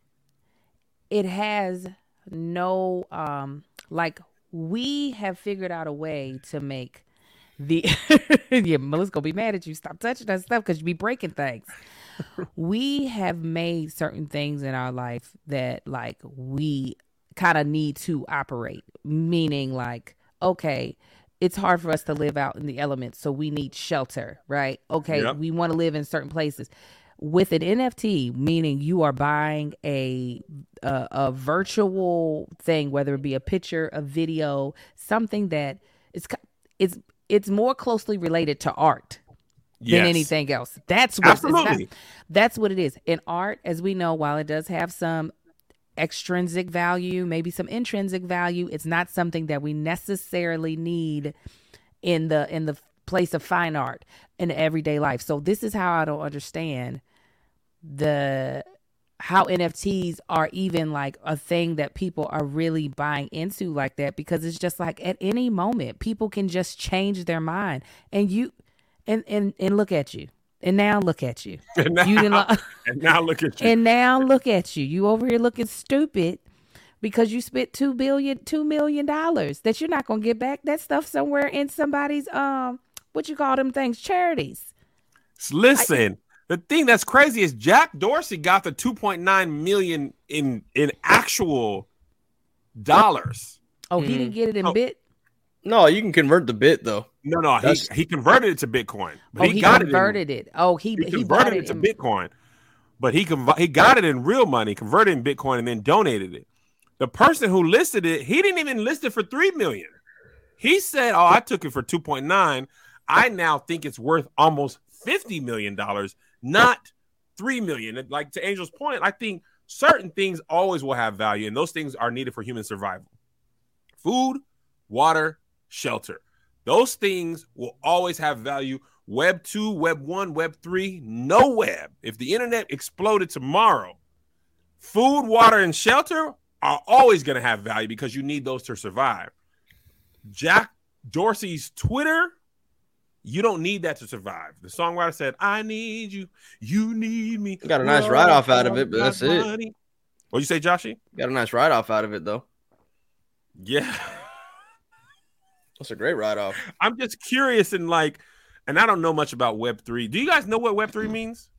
it has no um like we have figured out a way to make the yeah, Melissa's gonna be mad at you. Stop touching that stuff because you be breaking things. We have made certain things in our life that like we kind of need to operate, meaning like, okay, it's hard for us to live out in the elements, so we need shelter, right? Okay,
Yep.
we want to live in certain places. With an N F T, meaning you are buying a, a a virtual thing, whether it be a picture, a video, something that is it's it's more closely related to art than
Yes.
anything else. That's what it's not-
Absolutely.
that's what it is. In art, as we know, while it does have some extrinsic value, maybe some intrinsic value, it's not something that we necessarily need in the in the place of fine art in everyday life. So this is how I don't understand the how N F Ts are even like a thing that people are really buying into like that, because it's just like at any moment people can just change their mind, and you and and, and look at you. And now look at you.
And now,
You didn't lo-
and now look at you.
And now look at you. You over here looking stupid because you spent two billion, two million dollars that you're not gonna get back. That stuff somewhere in somebody's um, what you call them things, charities.
Listen, the thing that's crazy is Jack Dorsey got the two point nine million in in actual dollars.
Oh, he didn't get it in
Oh.
bit.
No, you can convert the bit though.
No, no, he,
That's-
he converted it to Bitcoin. But
Oh,
he,
he,
got
converted
it.
it. Oh, he
In,
he,
he
bought
converted
it
it to
in,
Bitcoin. But he conv- he got it in real money, converted it in Bitcoin, and then donated it. The person who listed it, he didn't even list it for three million. He said, "Oh, I took it for two point nine. I now think it's worth almost fifty million dollars, not three million." And like to Angel's point, I think certain things always will have value, and those things are needed for human survival. Food, water, shelter. Those things will always have value. Web two, Web one, Web three, no web. If the internet exploded tomorrow, food, water, and shelter are always going to have value because you need those to survive. Jack Dorsey's Twitter, you don't need that to survive. The songwriter said, "I need you, you need me."
Got a nice write-off out of it, but that's it.
Money. What'd you say, Joshy?
Got a nice write off out of it though.
Yeah.
That's a great write off.
I'm just curious, and like, and I don't know much about Web three. Do you guys know what Web three means?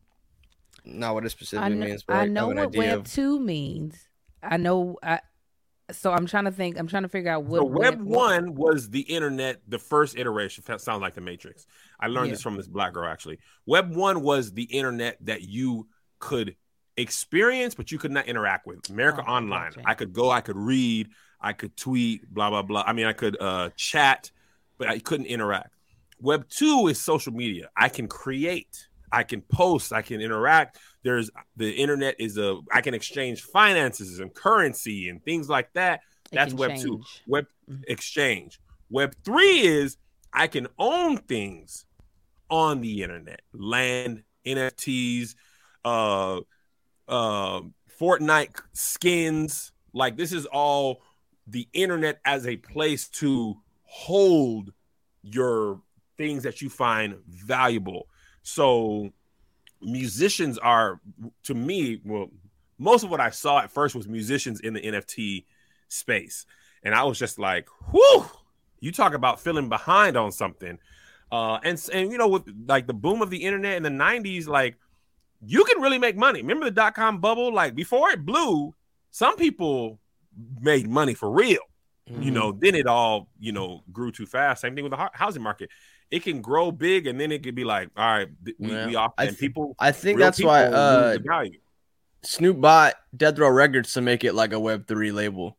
Not what it
I
specifically
know,
means, but
I
I
know
have an
what
idea
Web
of.
two means. I know. I, so I'm trying to think. I'm trying to figure out what
So Web
Web
one was the internet, the first iteration. That sounds like the Matrix. I learned
Yeah.
this from this black girl, actually. Web one was the internet that you could experience, but you could not interact with. America
Oh,
Online.
gotcha.
I could go, I could read, I could tweet, blah, blah, blah. I mean, I could uh, chat, but I couldn't interact. Web two is social media. I can create, I can post, I can interact. There's the internet is a, I can exchange finances and currency and things like that.
It
That's
can
Web two.
change.
Web
Mhm.
exchange. Web three is I can own things on the internet, land, N F Ts, uh, uh, Fortnite skins. Like this is all the internet as a place to hold your things that you find valuable. So musicians are, to me, well, most of what I saw at first was musicians in the N F T space. And I was just like, whew, you talk about feeling behind on something. Uh, and, and, you know, with like the boom of the internet in the nineties, like you can really make money. Remember the dot-com bubble? Like before it blew, some people made money for real.
Mm-hmm.
You know, then it all, you know, grew too fast. Same thing with the ho- housing market. It can grow big and then it could be like, all right, th- we,
Yeah.
we off.
I
And
th-
people,
I think
real
that's why
people
uh,
lose the value.
Snoop bought Death Row Records to make it like a Web three label.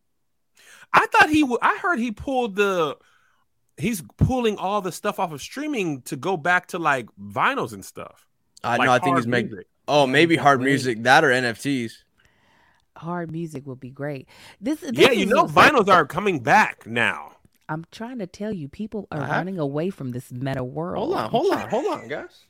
I thought he would. I heard he pulled the. He's pulling all the stuff off of streaming to go back to like vinyls and stuff.
I
like
know. I think
hard
he's making.
music.
Oh,
Yeah,
maybe
he's
hard
great.
music, that or N F Ts.
hard music would be great. This, this
Yeah, you
is-
know, vinyls are coming back now.
I'm trying to tell you, people are
Uh-huh.
running away from this meta world.
Hold on, hold on, hold on, guys.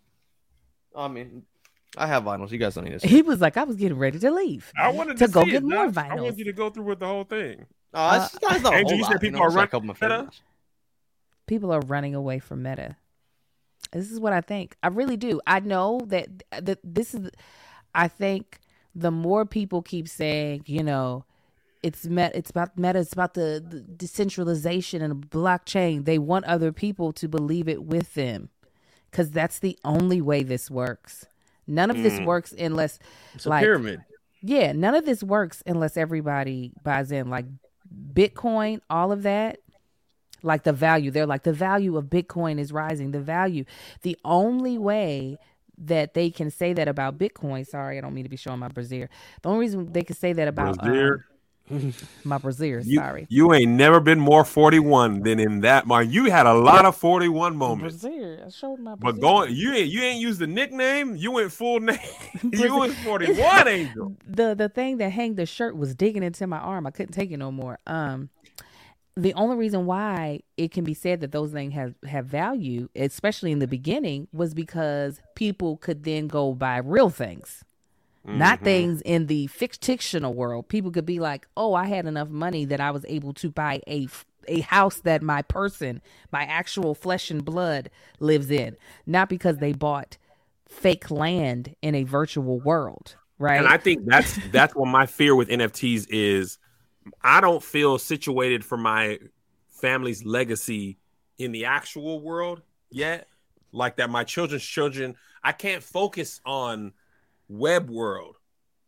I mean, I have vinyls. You guys don't need this.
He was like, I was getting ready to leave.
I wanted
To
to,
go
see
get
it,
more
Josh. I
vinyls.
want you to go through with the whole thing.
Oh, that's,
Uh,
that's not a
Andrew,
whole
you said
lot,
people
know,
are
it's like
running
a couple of my
meta?
favorites.
People are running away from meta. This is what I think. I really do. I know that that this is. I think the more people keep saying, you know, it's met. It's about meta. It's about the, the decentralization and the blockchain. They want other people to believe it with them, because that's the only way this works. None of this
Mm.
works unless,
It's a
like,
pyramid.
yeah, none of this works unless everybody buys in. Like Bitcoin, all of that. Like the value, they're like the value of Bitcoin is rising. The value, the only way that they can say that about Bitcoin. Sorry, I don't mean to be showing my brassiere. The only reason they can say that about
Brassiere?
um, my brassiere.
You,
Sorry,
you ain't never been more forty-one than in that month. You had a lot of forty-one moments.
brassiere. I showed my.
But
brassiere.
going, you ain't you ain't used the nickname. You went full name. you
Brassiere.
was forty-one, Angel.
the the thing that hanged the shirt was digging into my arm. I couldn't take it no more. Um, the only reason why it can be said that those things have, have value, especially in the beginning, was because people could then go buy real things, not
Mhm.
things in the fictional world. People could be like, oh, I had enough money that I was able to buy a, a house that my person, my actual flesh and blood lives in, not because they bought fake land in a virtual world. Right.
And I think that's that's what my fear with N F Ts is. I don't feel situated for my family's legacy in the actual world yet. Like that, my children's children, I can't focus on web world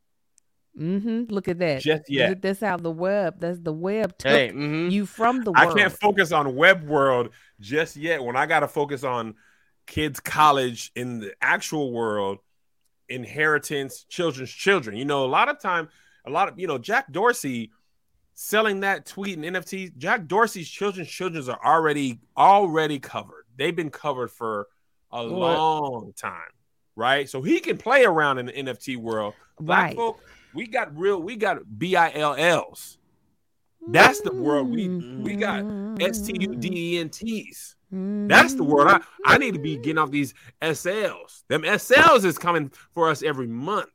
Mm-hmm. Look at that.
just yet.
Look, that's how the web. That's the web took
Hey, mhm.
you from the
I
world.
can't focus on web world just yet when I got to focus on kids' college in the actual world, inheritance, children's children. You know, a lot of time, a lot of, you know, Jack Dorsey selling that tweet and N F Ts. Jack Dorsey's children's children's are already already covered. They've been covered for a
What?
long time, right? So he can play around in the N F T world. Black
Right.
folk, we got real, we got B I L Ls. That's the world we we got. S T U D E N Ts. That's the word. I, I need to be getting off these S Ls. Them S Ls is coming for us every month.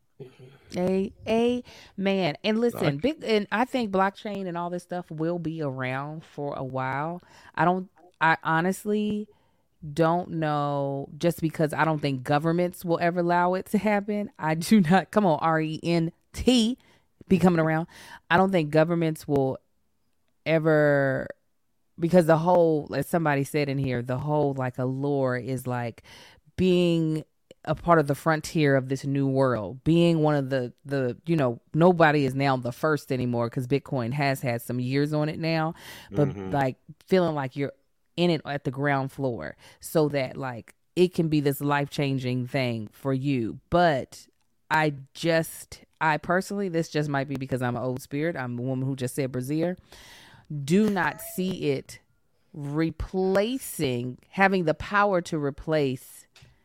A a man. And listen, big and I think blockchain and all this stuff will be around for a while. I don't I honestly don't know, just because I don't think governments will ever allow it to happen. I do not, come on, R E N T be coming around. I don't think governments will ever because the whole, as somebody said in here, the whole like allure is like being a part of the frontier of this new world, being one of the, the, you know, nobody is now the first anymore because Bitcoin has had some years on it now, but mm-hmm. like feeling like you're in it at the ground floor so that like it can be this life-changing thing for you. But I just, I personally, this just might be because I'm an old spirit. I'm a woman who just said brazier. Do not see it replacing, having the power to replace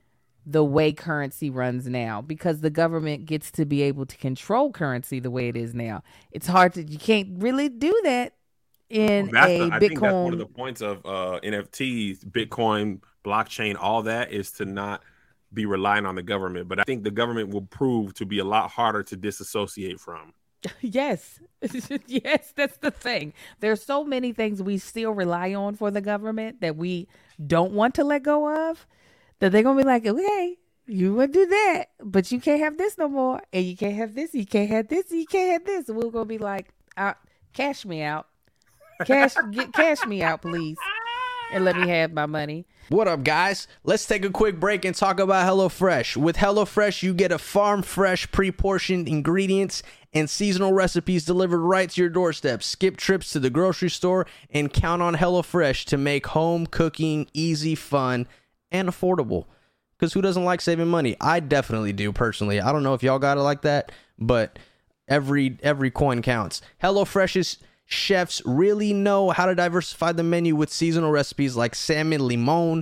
the way currency runs now, because the government gets to be able to control currency the way it is now. It's hard to, you can't really do that in
well,
a
the, I
Bitcoin. I
think that's one of the points of uh, N F Ts, Bitcoin, blockchain, all that is to not be relying on the government. But I think the government will prove to be a lot harder to disassociate from.
Yes. Yes, that's the thing. There's so many things we still rely on for the government that we don't want to let go of, that they're going to be like, okay, you would do that, but you can't have this no more. And you can't have this. You can't have this. You can't have this. And we're going to be like, uh, cash me out. Cash, get, cash me out, please. And let me have my money.
What up, guys? Let's take a quick break and talk about HelloFresh. With HelloFresh, you get a farm-fresh, pre-portioned ingredients and seasonal recipes delivered right to your doorstep. Skip trips to the grocery store and count on HelloFresh to make home cooking easy, fun, and affordable. Because who doesn't like saving money? I definitely do, personally. I don't know if y'all got it like that, but every every coin counts. HelloFresh's chefs really know how to diversify the menu with seasonal recipes like salmon limon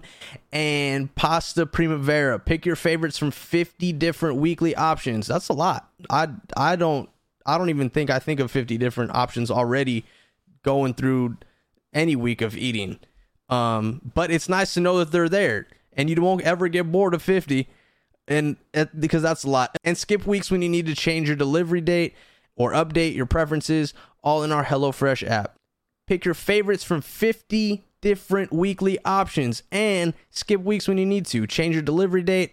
and pasta primavera. Pick your favorites from fifty different weekly options. That's a lot. I I don't I don't even think I think of fifty different options already going through any week of eating. Um, but it's nice to know that they're there, and you won't ever get bored of fifty, and uh, because that's a lot. And skip weeks when you need to change your delivery date or update your preferences, all in our HelloFresh app. Pick your favorites from fifty different weekly options and skip weeks when you need to change your delivery date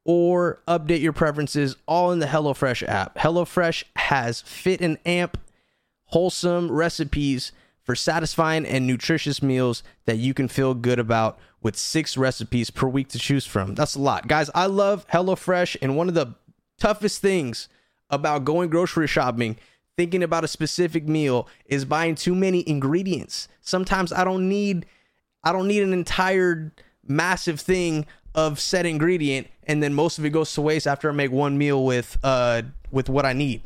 or update your preferences, all in the HelloFresh app. HelloFresh has fit and amp wholesome recipes for satisfying and nutritious meals that you can feel good about, with six recipes per week to choose from. That's a lot. Guys, I love HelloFresh, and one of the toughest things about going grocery shopping, thinking about a specific meal, is buying too many ingredients. Sometimes I don't need I don't need an entire massive thing of said ingredient, and then most of it goes to waste after I make one meal with uh with what I need.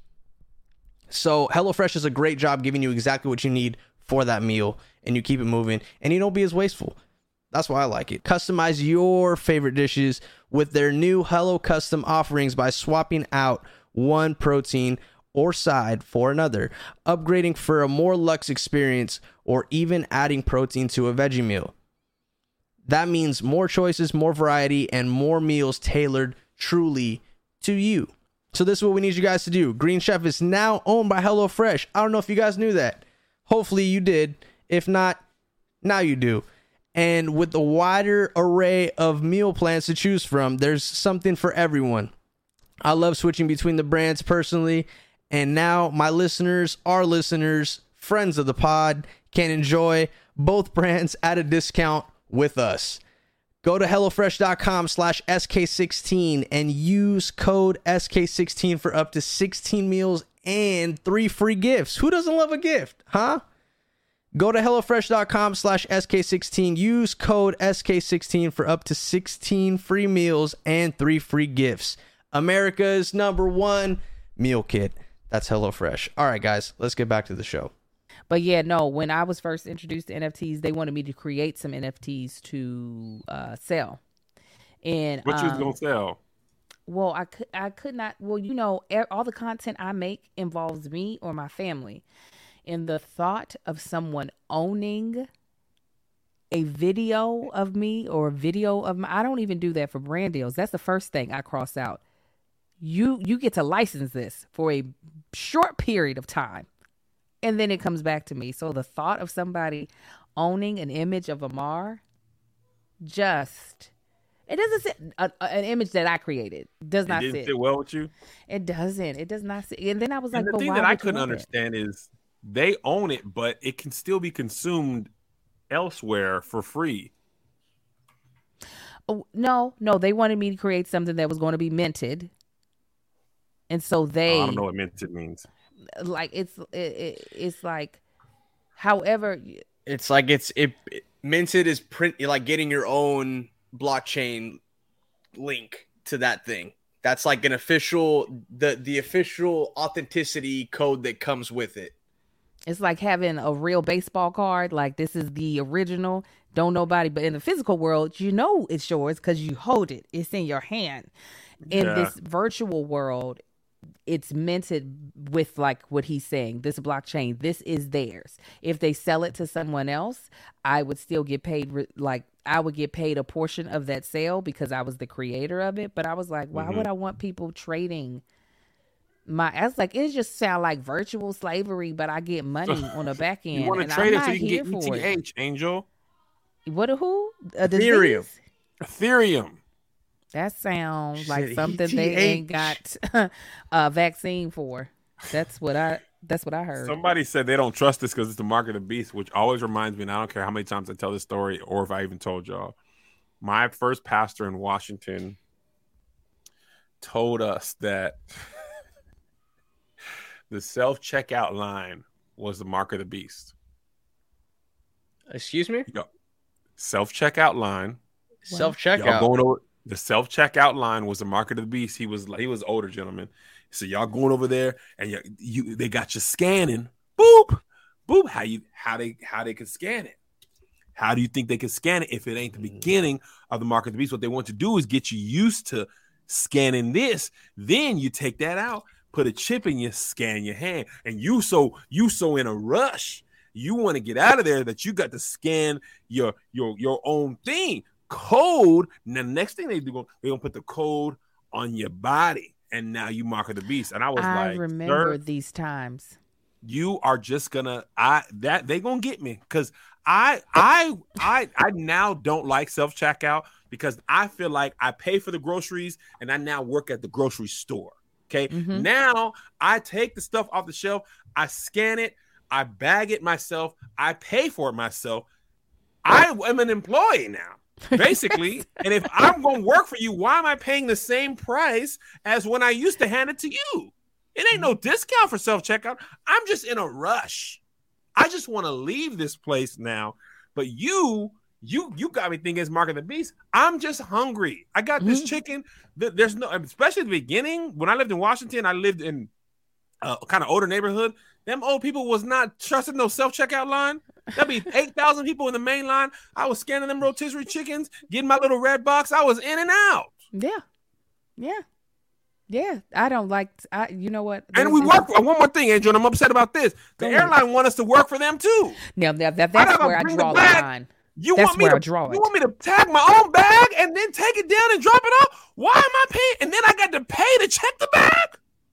So HelloFresh does a great job giving you exactly what you need for that meal, and you keep it moving, and you don't be as wasteful. That's why I like it. Customize your favorite dishes with their new Hello Custom offerings by swapping out one protein or side for another, upgrading for a more luxe experience, or even adding protein to a veggie meal. That means more choices, more variety, and more meals tailored truly to you. So this is what we need you guys to do. Green Chef is now owned by HelloFresh. I don't know if you guys knew that. Hopefully you did. If not, now you do. And with the wider array of meal plans to choose from, there's something for everyone. I love switching between the brands personally, and now my listeners, our listeners, friends of the pod, can enjoy both brands at a discount with us. Go to HelloFresh.com slash SK16 and use code S K sixteen for up to sixteen meals and three free gifts. Who doesn't love a gift, huh? Go to HelloFresh.com slash SK16. Use code S K sixteen for up to sixteen free meals and three free gifts. America's number one meal kit. That's HelloFresh. All right, guys, let's get back to the show.
But yeah, no, when I was first introduced to N F Ts, they wanted me to create some N F Ts to uh, sell. And
what you was
um,
gonna sell?
Well, I could, I could not. Well, you know, all the content I make involves me or my family. And the thought of someone owning a video of me or a video of my, I don't even do that for brand deals. That's the first thing I cross out. You, you get to license this for a short period of time, and then it comes back to me. So the thought of somebody owning an image of Amar, just, it doesn't sit, a, a, an image that I created does not
it didn't
sit.
sit well with you.
It doesn't. It does not sit. And then I was like,
and the
but
thing
why
that I
would you
couldn't
want
understand is they own it, but it can still be consumed elsewhere for free.
Oh, no, no, they wanted me to create something that was going to be minted. And so they
I don't know what minted means.
Like it's it, it, it's like however
It's like it's it, it minted is print like getting your own blockchain link to that thing. That's like an official the the official authenticity code that comes with it.
It's like having a real baseball card. Like this is the original. Don't nobody, but in the physical world, you know it's yours because you hold it. It's in your hand. In
Yeah.
this virtual world, it's minted with like what he's saying. This blockchain, this is theirs. If they sell it to someone else, I would still get paid. Re- like I would get paid a portion of that sale because I was the creator of it. But I was like, why
Mhm.
would I want people trading? My, I was like, it just sound like virtual slavery, but I get money on the back end.
You want
and
to trade
I'm
it so
not
you can
here
get
for
E T
it.
H, Angel.
What a who? A
Ethereum.
disease?
Ethereum.
That sounds like
Shit,
something
E T H.
they ain't got a vaccine for. That's what I. That's what I heard.
Somebody said they don't trust this because it's the mark of the beast, which always reminds me, and I don't care how many times I tell this story or if I even told y'all. My first pastor in Washington told us that the self-checkout line was the mark of the beast.
Excuse me?
Self-checkout line.
Self
Y'all
checkout.
going over the self-checkout line was the mark of the beast. He was he was older gentleman. So y'all going over there and you, you they got you scanning. Boop, boop. How you how they how they can scan it? How do you think they can scan it if it ain't the beginning of the mark of the beast? What they want to do is get you used to scanning this. Then you take that out, put a chip in your scan your hand, and you so you so in a rush. You want to get out of there that you got to scan your your your own thing. Code. And the next thing they do, they're gonna put the code on your body, and now you mark of the beast. And I was
I
like,
remember
sir,
these times.
you are just gonna I that they gonna get me because I I I I now don't like self checkout because I feel like I pay for the groceries and I now work at the grocery store. Okay,
Mhm.
now I take the stuff off the shelf, I scan it, I bag it myself, I pay for it myself. I am an employee now. Basically, and if I'm going to work for you, why am I paying the same price as when I used to hand it to you? It ain't no discount for self-checkout. I'm just in a rush. I just want to leave this place now. But you, you, you got me thinking it's Mark of the Beast. I'm just hungry. I got this
Mhm.
chicken. Th- There's no, especially at the beginning when I lived in Washington. I lived in a kind of older neighborhood. Them old people was not trusting no self-checkout line. There'd be eight thousand people in the main line. I was scanning them rotisserie chickens, getting my little red box. I was in and out.
Yeah, yeah, yeah. I don't like. I. You know what?
And
There's-
we work for one more thing, Andrew, and I'm upset about this. The
Go ahead.
airline want us to work for them too.
Now that, that
I
that's
gotta
where I
bring the
draw the
bag.
line.
You
That's
want me
where
to
I draw
You
it.
want me to tag my own bag and then take it down and drop it off? Why am I paying? And then I got to pay to check the bag?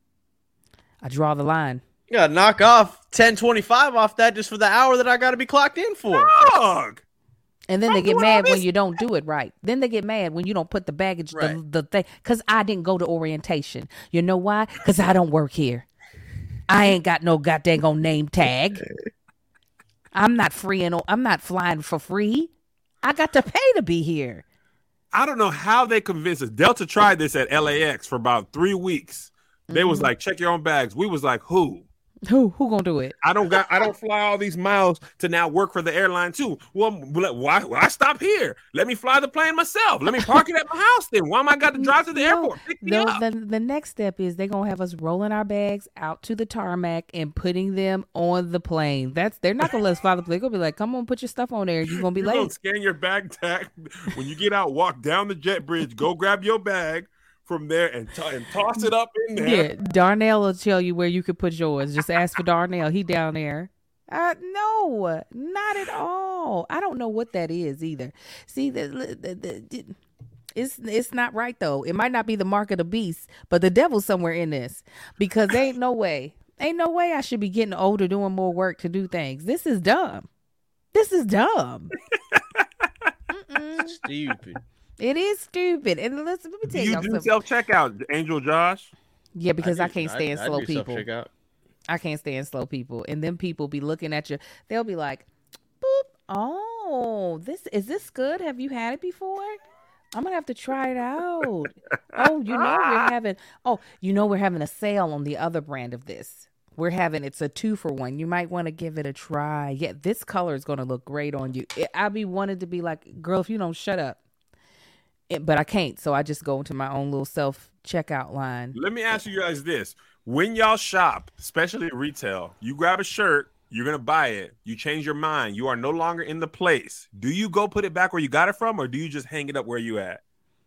I draw the line.
You gotta knock off ten twenty-five off that just for the hour that I gotta be clocked in for.
Dog.
And then
I'm
they get
doing all
mad when
this-
you don't do it right. Then they get mad when you don't put the baggage, the,
Right.
the thing. Because I didn't go to orientation. You know why? Because I don't work here. I ain't got no goddamn on name tag. I'm not free and I'm not flying for free. I got to pay to be here.
I don't know how they convinced us. Delta tried this at L A X for about three weeks. They was
Mhm.
like, check your own bags. We was like, who?
Who who gonna do it?
I don't got. I don't fly all these miles to now work for the airline too. Well, why? Why stop here? Let me fly the plane myself. Let me park it at my house. Then why am I got to drive to the
No,
airport? Pick me
The,
up.
the, the next step is they're gonna have us rolling our bags out to the tarmac and putting them on the plane. That's they're not gonna let us fly the plane. They're gonna be like, come on, put your stuff on there. You're gonna be
You're gonna
late.
scan your bag tag when you get out. Walk down the jet bridge. Go grab your bag from there and, t- and toss it up in there.
Yeah, Darnell will tell you where you could put yours. Just ask for Darnell. He down there. Uh, no, not at all. I don't know what that is either. See, the, the, the, the it's it's not right though. It might not be the mark of the beast, but the devil's somewhere in this because there ain't no way, ain't no way I should be getting older doing more work to do things. This is dumb. This is dumb. Mm-mm.
Stupid.
It is stupid. And listen, let me
Do
tell
you
y'all
do
something.
self checkout, Angel Josh?
Yeah, because I,
do-
can't stand
I
slow
do
people.
self-checkout.
I can't stand slow people. And then people be looking at you. They'll be like, boop. Oh, Oh, this is this good? Have you had it before? I'm gonna have to try it out. Oh, you know we're having. Oh, you know we're having a sale on the other brand of this. We're having it's a two for one. You might want to give it a try. Yeah, this color is gonna look great on you. It, I be wanted to be like, girl, if you don't shut up. It, but I can't, so I just go into my own little self checkout line.
Let me ask you guys this: when y'all shop, especially retail, you grab a shirt, you're gonna buy it, you change your mind, you are no longer in the place. Do you go put it back where you got it from, or do you just hang it up where you at?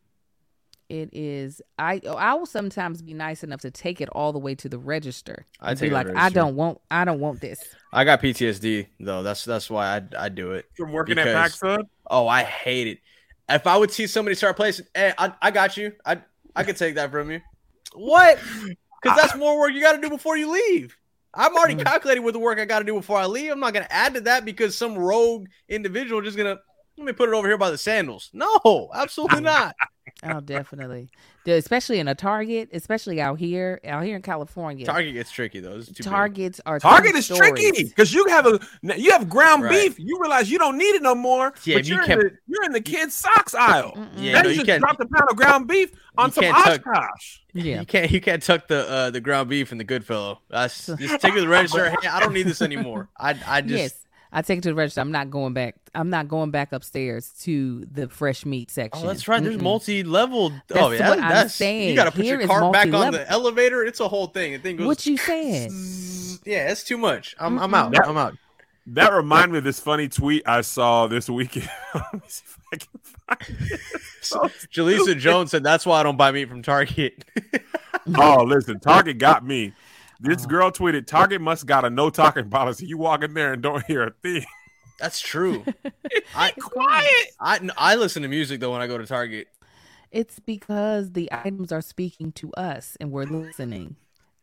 It is. I I will sometimes be nice enough to take it all the way to the register.
I
be
take it
like,
to the
I
register.
don't want. I don't want this.
I got P T S D though. That's that's why I I do it.
From working
Because-
at PacSun?
Oh, I hate it. If I would see somebody start placing, hey, I, I got you. I I could take that from you. What? Because that's more work you got to do before you leave. I'm already
Mm.
calculating with the work I got to do before I leave. I'm not going to add to that because some rogue individual just going to let me put it over here by the sandals. No, absolutely not.
Oh, definitely. Dude, especially in a Target, especially out here, out here in California.
Target gets tricky though. It's too big.
Targets are
Target
two
is tricky
stories.
because you have a you have ground
Right.
beef. You realize you don't need it no more.
Yeah,
but
you
you're, in
can't-
the, you're in the kids' socks aisle.
Mm-mm.
Yeah,
Then
no,
you
you
just
can't.
dropped a pound of ground beef on
You
some
can't tuck-
Oshkosh.
Yeah.
You can't you can't tuck the uh, the ground beef in the Goodfellow. That's just take it to the register. Hey, I don't need this anymore. I I just
Yes. I take it to the register. I'm not going back. I'm not going back upstairs to the fresh meat section.
Oh, that's right. There's
Mm-mm.
multi-level.
That's
Oh, yeah.
what I'm
That's
saying.
You got to put
Here
your
is
cart back on
multi-level.
the elevator. It's a whole thing. The thing goes.
What you saying?
Yeah, it's too much. I'm I'm out.
Mm-mm.
I'm out.
That reminded me of this funny tweet I saw this weekend. Let me see if I can find it. So
Jaleesa Jones said that's why I don't buy meat from Target.
Oh, listen, Target got me. This
Oh.
girl tweeted, Target must got a no talking policy. You walk in there and don't hear a thing.
That's true. I
Quiet.
I I listen to music though when I go to Target.
It's because the items are speaking to us and we're listening.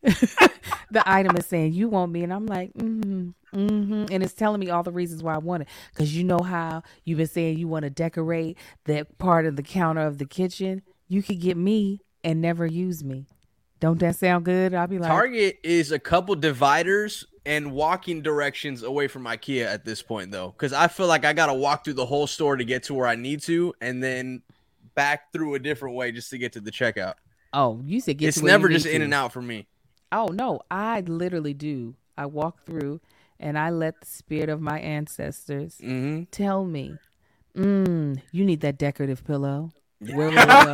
The item is saying, you want me? And I'm like, mm-hmm, mm-hmm. And it's telling me all the reasons why I want it. Because you know how you've been saying you want to decorate that part of the counter of the kitchen? You could get me and never use me. Don't that sound good? I'll be like,
Target is a couple dividers and walking directions away from IKEA at this point though, because I feel like I gotta walk through the whole store to get to where I need to, and then back through a different way just to get to the checkout.
oh, you said get
It's
to where you
never
need
just in
to.
and out for me.
Oh, no, I literally do. I walk through and I let the spirit of my ancestors
Mm-hmm.
tell me, mm, you need that decorative pillow. Where will it go?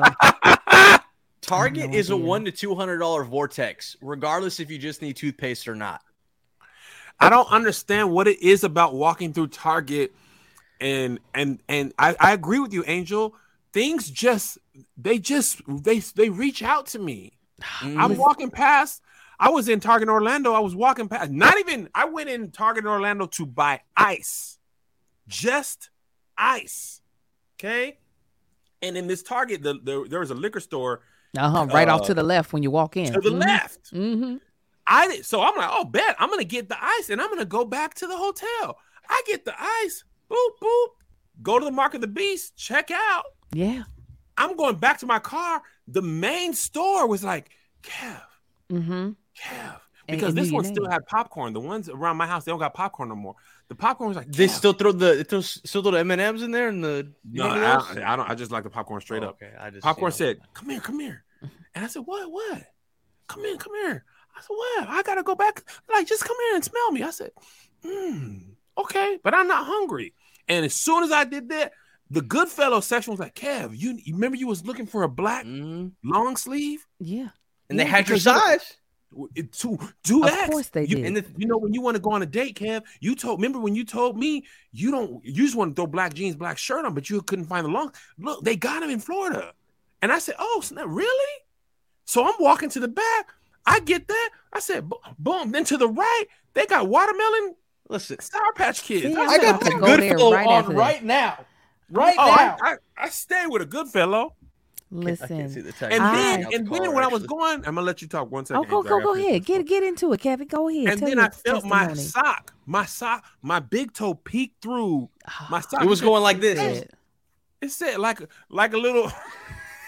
Target
no
is a
idea.
one to two hundred dollar vortex, regardless if you just need toothpaste or not.
I don't understand what it is about walking through Target, and and and I, I agree with you, Angel. Things just they just they they reach out to me.
Mm-hmm.
I'm walking past. I was in Target in Orlando. I was walking past. Not even. I went in Target in Orlando to buy ice, just ice. Okay. And in this Target, the, the there was a liquor store
Uh-huh, right off
Uh,
to the left when you walk in.
to the left.
Mm-hmm.
I did, so I'm like, oh, bet I'm gonna get the ice and I'm gonna go back to the hotel. I get the ice, boop boop, go to the Mark of the Beast, check out.
Yeah.
I'm going back to my car. The main store was like, Kev,
Mm-hmm.
Kev,
And-
because
and
this
knew your
one still
name.
had popcorn. The ones around my house, they don't got popcorn no more. The popcorn was like,
They
Kev.
still throw the it throws, still throw the M and M's in there and the you
no,
remember
I,
those?
don't- I don't. I just like the popcorn straight
Oh,
up.
okay, I just
Popcorn
you know.
said, "Come here, come here," and I said, "What? What? Come in, come here." I said, "What? I gotta go back. Like, just come here and smell me." I said, mm, "Okay, but I'm not hungry." And as soon as I did that, the Goodfellow section was like, "Kev, you, you remember you was looking for a black
Mhm.
long sleeve?
Yeah.
And they
Yeah,
had your
because you-
size.
It, two, two
Of
X.
course they
you,
did.
And the, you know when you want to go on a date, Kev, you told. Remember when you told me you don't. You just want to throw black jeans, black shirt on, but you couldn't find the long. Look, they got them in Florida, and I said, "Oh, snap, really?" So I'm walking to the back. I get that. I said, "Bo- "Boom!" Then to the right, they got watermelon
Listen,
Sour Patch Kids.
See,
I,
I'm
I got
about
the
to go there
Goodfellow
right
on
after this.
right now. Right
oh,
now.
I, I, I stay with a good fellow.
I can't see
Listen.
the text.
And
I-
then,
Out the
and
car,
then when I was
actually.
going, I'm gonna let you talk one second.
Oh, go,
Angel. I
go,
gotta
go
finish
ahead.
this
Get
story.
get into it, Kevin. Go ahead.
And
Tell
then
your
I felt my
testimony.
sock, my sock, my big toe peeked through my sock.
It was going like this.
Shit.
It said like like a little.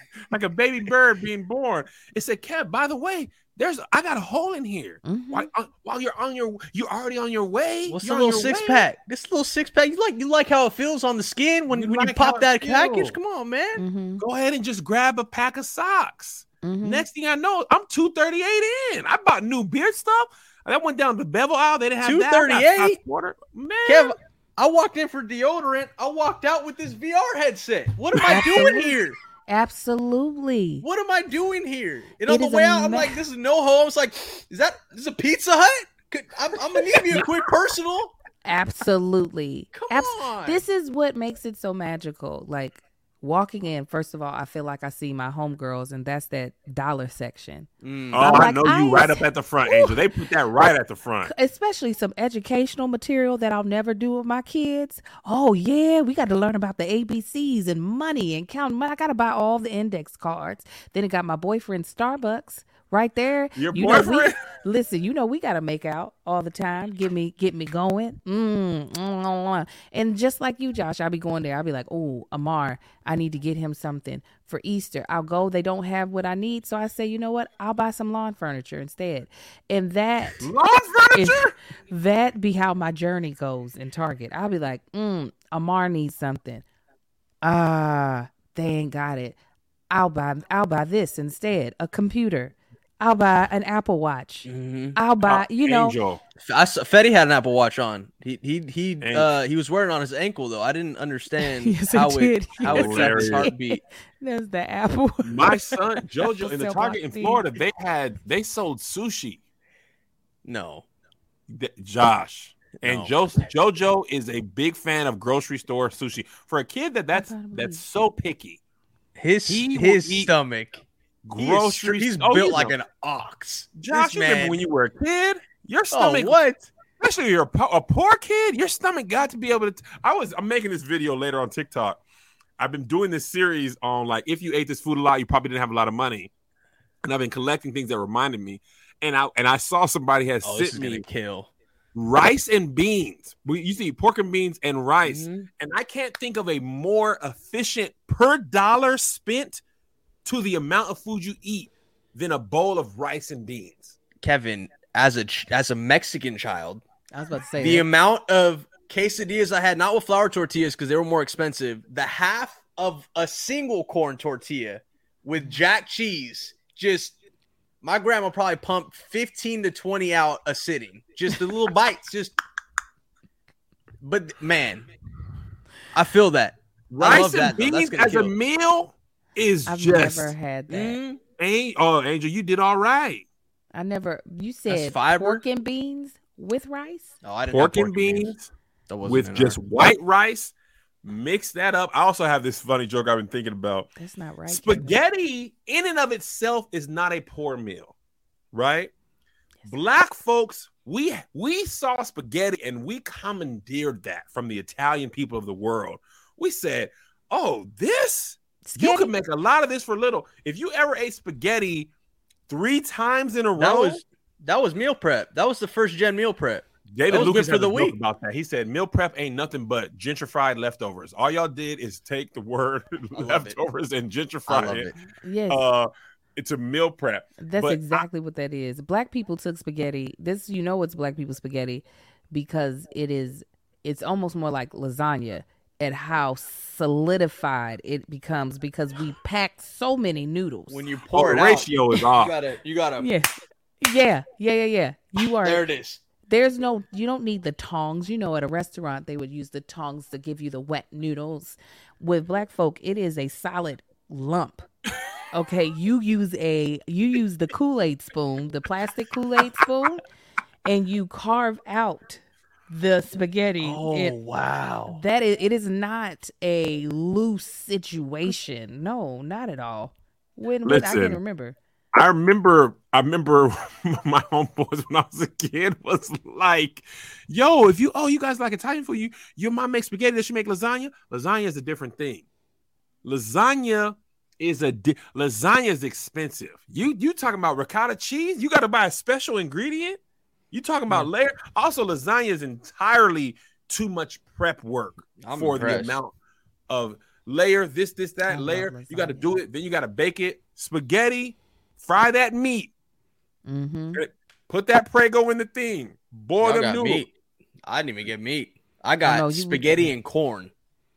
like a baby bird being born. It said, Kev, by the way, there's I got a hole in here.
Mm-hmm.
While, uh, while you're on your you're already on your way.
What's
you're
the
on
little
your
six
way.
pack? This little six pack. You like you like how it feels on the skin when,
You
when
like
you pop
how
that
it
package?
feels.
Come on, man.
Mm-hmm.
Go ahead and just grab a pack of socks.
Mm-hmm.
Next thing I know, I'm two thirty-eight in. I bought new beard stuff. That went down the bevel aisle. They didn't have that.
two thirty-eight?
Water. Man.
Kev, I walked in for deodorant. I walked out with this V R headset. What am I doing here?
Absolutely.
What am I doing here? And
It
on the
is
way
a
out, I'm
ma-
like, this is no home. It's like, is that this is a Pizza Hut? Could, I'm, I'm gonna need me a quick personal.
Absolutely.
Come
Abs-
on.
This is what makes it so magical. Like walking in, first of all, I feel like I see my homegirls, and that's that dollar section.
Mm.
Oh,
I'm
I
like,
know you
I
right
ain't-
up at the front, Angel. They put that right at the front.
Especially some educational material that I'll never do with my kids. Oh, yeah, we got to learn about the A B Cs and money and counting money. I got to buy all the index cards. Then it got my boyfriend's Starbucks right there.
Your
You know,
boyfriend?
we, listen, you know we got to make out all the time. Get me get me going. Mm, mm, mm, mm. And just like you, Josh, I'll be going there. I'll be like, oh, Amar, I need to get him something for Easter. I'll go. They don't have what I need. So I say, you know what? I'll buy some lawn furniture instead. And that
Lawn
is,
furniture?
that be how my journey goes in Target. I'll be like, mm, Amar needs something. Ah, they ain't got it. I'll buy I'll buy this instead. A computer. I'll buy an Apple Watch.
Mm-hmm.
I'll buy, you know,
Angel.
I saw, Fetty had an Apple Watch on. He he he
Angel.
uh he was wearing it on his ankle though. I didn't understand
Yes, he
how
did.
it how it tracked his
Hilarious.
heartbeat.
there's the Apple.
My son, JoJo, in the
Sell
Target in
box
Florida, they had they sold sushi.
No.
Th- Josh. And
No.
jo- JoJo is a big fan of grocery store sushi. For a kid that that's
thought it
that's
was-
so picky,
His
He will
his
eat
stomach. He is
grocery.
str- he's
oh,
built
he's
like
a-
an ox.
Josh.
This
You
man-
remember when you were a kid? Your
Oh,
stomach.
what?
Especially if you're a, po- a poor kid, your stomach got to be able to. T- I was. I'm making this video later on TikTok. I've been doing this series on like if you ate this food a lot, you probably didn't have a lot of money, and I've been collecting things that reminded me. And I and I saw somebody had
Oh, this
sent
is
me
gonna kill.
rice and beans. We you see pork and beans and rice,
Mhm.
and I can't think of a more efficient per dollar spent to the amount of food you eat than a bowl of rice and beans.
Kevin, as a ch- as a Mexican child,
I was about to say
the
that.
amount of quesadillas I had, not with flour tortillas because they were more expensive, the half of a single corn tortilla with jack cheese, just my grandma probably pumped fifteen to twenty out a sitting. Just the little bites, just but man, I feel that. I
Rice
love
and
that, though. That's
beans
gonna
as a
kill.
meal is
I've
just
never had that.
Mm,
ain't oh Angel, you did all right.
I never. You said
fiber.
pork and beans with rice.
oh, I didn't
Pork
have
and beans
That wasn't
with
in
just
our-
white rice. Mix that up. I also have this funny joke I've been thinking about.
That's not right. Kevin.
Spaghetti in and of itself is not a poor meal, right? Black folks, we we saw spaghetti and we commandeered that from the Italian people of the world. We said, "Oh, this you
Spaghetti-
can make a lot of this for little." If you ever ate spaghetti three times in a
That
row,
was that was meal prep. That was the first gen meal prep.
David
that was
Lucas
good for
had
the
a joke
week.
about that. He said, "Meal prep ain't nothing but gentrified leftovers. All y'all did is take the word
love it.
leftovers and
I
gentrify
love
it.
it.
Yes,
Uh, it's a meal prep."
that's
but I-
exactly what that is. Black people took spaghetti. This, you know, it's black people spaghetti because it is. It's almost more like lasagna at how solidified it becomes because we packed so many noodles.
When you
Oh,
pour
the
it out,
ratio is
you
off.
gotta you gotta
yeah, yeah, yeah, yeah, yeah. You are.
there it is.
There's no, you don't need the tongs. You know, at a restaurant, they would use the tongs to give you the wet noodles. With black folk, it is a solid lump. Okay, you use a, you use the Kool-Aid spoon, the plastic Kool-Aid spoon, and you carve out the spaghetti.
Oh
It-
wow.
that is, it is not a loose situation. No, not at all. When, when I
Listen.
can remember.
I remember, I remember my homeboys when I was a kid was like, "Yo, if you, oh, you guys like Italian food, you, your mom makes spaghetti, does she make lasagna? Lasagna is a different thing. Lasagna is a di- lasagna is expensive. You, you talking about ricotta cheese? You got to buy a special ingredient. You talking about layer? Also, lasagna is entirely too much prep work
I'm
for
impressed.
the amount of layer this, this,
I
that,
love
layer. You got to
lasagna.
do it. Then you got to bake it. Spaghetti, fry that meat.
Mm-hmm.
Put that Prego in the thing. Boil
Y'all
them
got
noodles.
meat. I didn't even get meat. I got
know, you-
spaghetti and corn.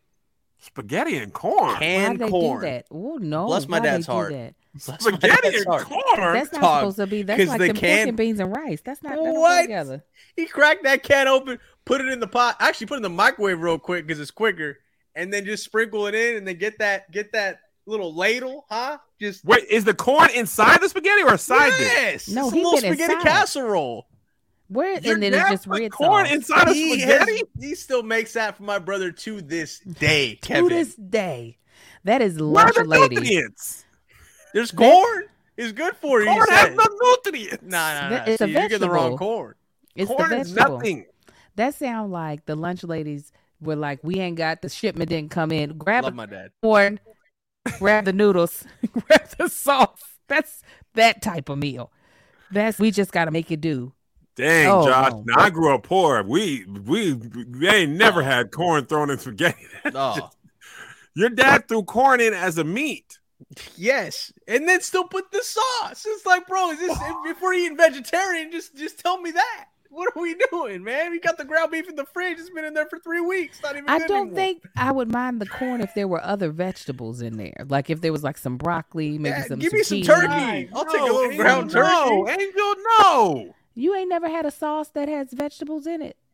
Spaghetti and corn.
Canned
Why'd they
corn.
do that? Oh no!
Bless my
Why'd they
dad's
do
heart.
that?
Bless my
Spaghetti
dad's
and
heart.
corn.
That's not
Dog,
supposed to be. That's
'cause
like
the
them pork
can-
and beans and rice. That's not. That don't go
What?
together.
He cracked that can open, put it in the pot. Actually, put it in the microwave real quick because it's quicker, and then just sprinkle it in, and then get that get that little ladle, huh? Just
Wait, is the corn inside the spaghetti or a side dish?
yes,
No,
it's a
he
little
been
spaghetti
inside.
casserole.
Where
Your
and then
dad
it's just
put
red
corn
sauce.
inside of
He,
spaghetti?
has, he still makes that for my brother to this day,
To
Kevin.
this day, that is
Where are
lunch
the
lady.
nutrients?
There's corn. It's good for you.
Corn
he
has
said.
no nutrients.
Nah, nah, nah.
That- it's a
See, you're getting the wrong
vegetable.
corn.
It's
corn
the
is
vegetable.
nothing.
That sound like the lunch ladies were like, we ain't got the shipment didn't come in. Grab
Love
a
my dad.
corn, grab the noodles, grab the sauce. That's that type of meal. That's we just got to make it do.
Dang,
Oh,
Josh.
no.
Now I grew up poor. We we we ain't never had corn thrown in spaghetti.
Oh,
Your dad threw corn in as a meat.
yes, and then still put the sauce. It's like, bro, is this if we're eating vegetarian? Just just tell me that. What are we doing, man? We got the ground beef in the fridge. It's been in there for three weeks. Not even.
I
good
don't
anymore.
think I would mind the corn if there were other vegetables in there. Like if there was like some broccoli, maybe
Yeah,
some
give me some
zucchini.
turkey. I'll take a little
Angel,
ground turkey.
No, Angel, no.
You ain't never had a sauce that has vegetables in it.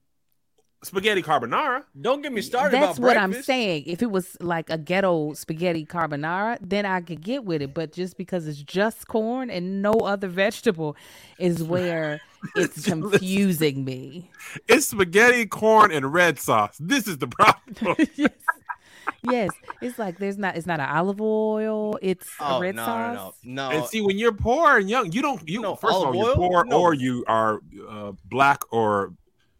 Spaghetti carbonara.
Don't get me started
That's
about
what
breakfast.
I'm saying. If it was like a ghetto spaghetti carbonara, then I could get with it. But just because it's just corn and no other vegetable is where it's confusing me.
It's spaghetti, corn, and red sauce. This is the problem.
yes. yes, it's like there's not. It's not an olive oil. It's
Oh
a red
no,
sauce.
no, no, no.
And see, when you're poor and young, you don't. You
No,
first of all,
olive
you're
oil?
poor
No.
or you are uh, black or,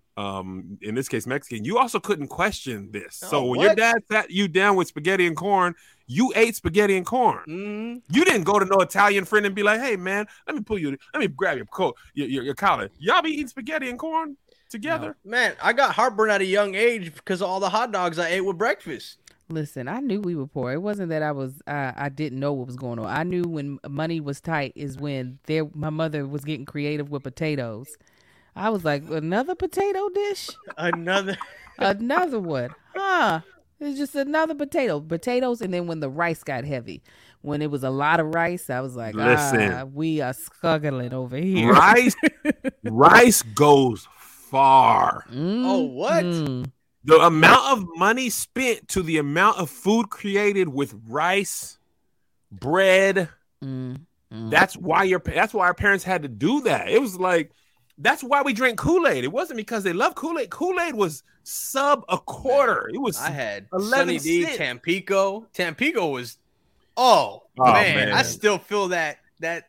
um, in this case, Mexican. You also couldn't question this. so
Oh,
when your
what?
dad sat you down with spaghetti and corn, you ate spaghetti and corn.
Mhm.
You didn't go to no Italian friend and be like, "Hey, man, let me pull you. Let me grab your coat, your, your, your collar. Y'all be eating spaghetti and corn together."
Man, I got heartburn at a young age because of all the hot dogs I ate with breakfast.
Listen, I knew we were poor. It wasn't that I was. Uh, I didn't know what was going on. I knew when money was tight is when there. My mother was getting creative with potatoes. I was like, another potato dish,
Another.
another one, huh? It's just another potato, potatoes, and then when the rice got heavy, when it was a lot of rice, I was like,
Listen.
ah, we are struggling over here.
Rice, rice goes far.
Mm,
Oh, what?
mm.
The amount of money spent to the amount of food created with rice, bread.
Mm, mm.
That's why your that's why our parents had to do that. It was like that's why we drank Kool-Aid. It wasn't because they loved Kool-Aid. Kool-Aid was sub a quarter. It was
I had
eleven
Sunny D,
cents.
Tampico. Tampico was, oh,
Oh,
man,
man.
I still feel that that.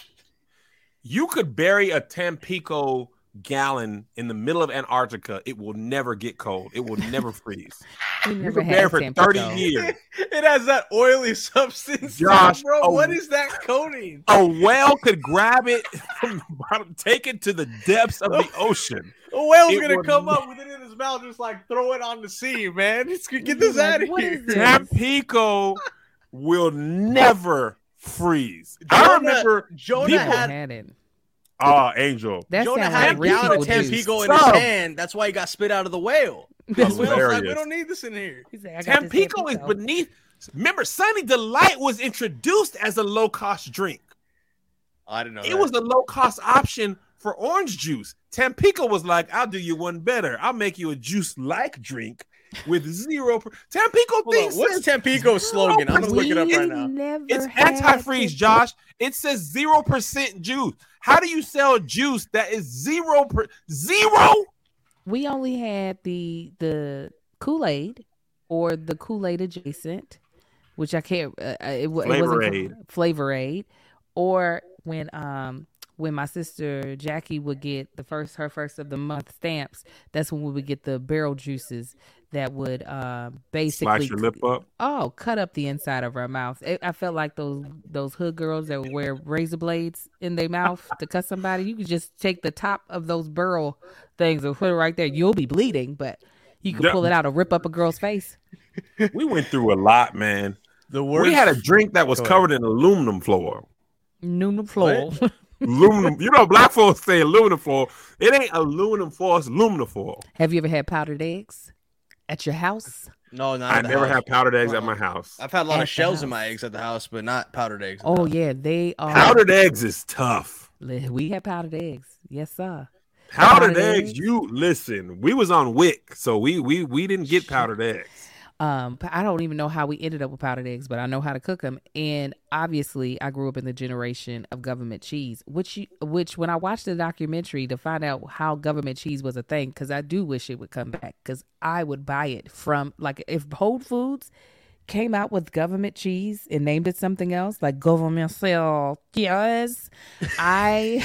You could bury a Tampico gallon in the middle of Antarctica. It will never get cold. It will never freeze.
We
You
never
could bury
had
it for
Tampico.
thirty years.
It has that oily substance,
Josh,
bro.
oh.
What is that coating?
A whale could grab it from the bottom, take it to the depths of the ocean.
A whale's
It
gonna
would
come
not-
up with it in his mouth, just like throw it on the sea, man. It's gonna get this
Like,
out of
what
here.
is this?
Tampico will never freeze. I
Jonah-
remember
Jonah
people
had
had it.
Oh, Angel.
That
Jonah
sounds
had
like
a
rich
gallon
people
of
juice.
Tampico in his
Sub.
hand. That's why he got spit out of the whale. The
That's
whale's like, we
hilarious.
don't need this in here.
He said, I got this
Tampico is
Tampico.
beneath. Remember, Sunny Delight was introduced as a low cost drink.
I didn't know.
It was a low cost option for orange juice. Tampico was like, I'll do you one better. I'll make you a juice like drink with zero. Per- Tampico
Hold on,
thinks
what's
says
Tampico's slogan? I'm gonna look it up
We
right now.
never
it's
had
antifreeze,
Tampico.
Josh. It says zero percent juice. How do you sell juice that is zero per zero?
We only had the the Kool-Aid or the Kool-Aid adjacent, which I can't. Uh, it, wa- it
Flavor
wasn't
Aid.
Flavor Aid, or when um when my sister Jackie would get the first her first of the month stamps. That's when we would get the barrel juices that would uh, basically
Slice your lip up.
oh cut up the inside of her mouth. It, I felt like those those hood girls that would wear razor blades in their mouth to cut somebody. You could just take the top of those burl things and put it right there. You'll be bleeding, but You could pull it out and rip up a girl's face.
We went through a lot, man.
The worst.
We had a drink that was
Go
covered in aluminum foil.
Aluminum foil.
Aluminum. You know, black folks say aluminum foil. It ain't aluminum foil. It's aluminum foil.
Have you ever had powdered eggs at your house?
No, not
I
at the
never
house.
had powdered eggs
Uh-uh.
at my house.
I've had a lot
At
of
the
shells in my
house.
eggs at the house, but not powdered eggs.
Oh yeah, they are.
Powdered eggs is tough.
We had powdered eggs. Yes, sir.
Powdered
Powdered
eggs,
eggs?
you listen. We was on Wick, so we we we didn't get powdered eggs.
Um, I don't even know how we ended up with powdered eggs, but I know how to cook them. And obviously, I grew up in the generation of government cheese, which you, which when I watched the documentary to find out how government cheese was a thing, because I do wish it would come back, because I would buy it from, like, if Whole Foods came out with government cheese and named it something else, like government sale cheese, I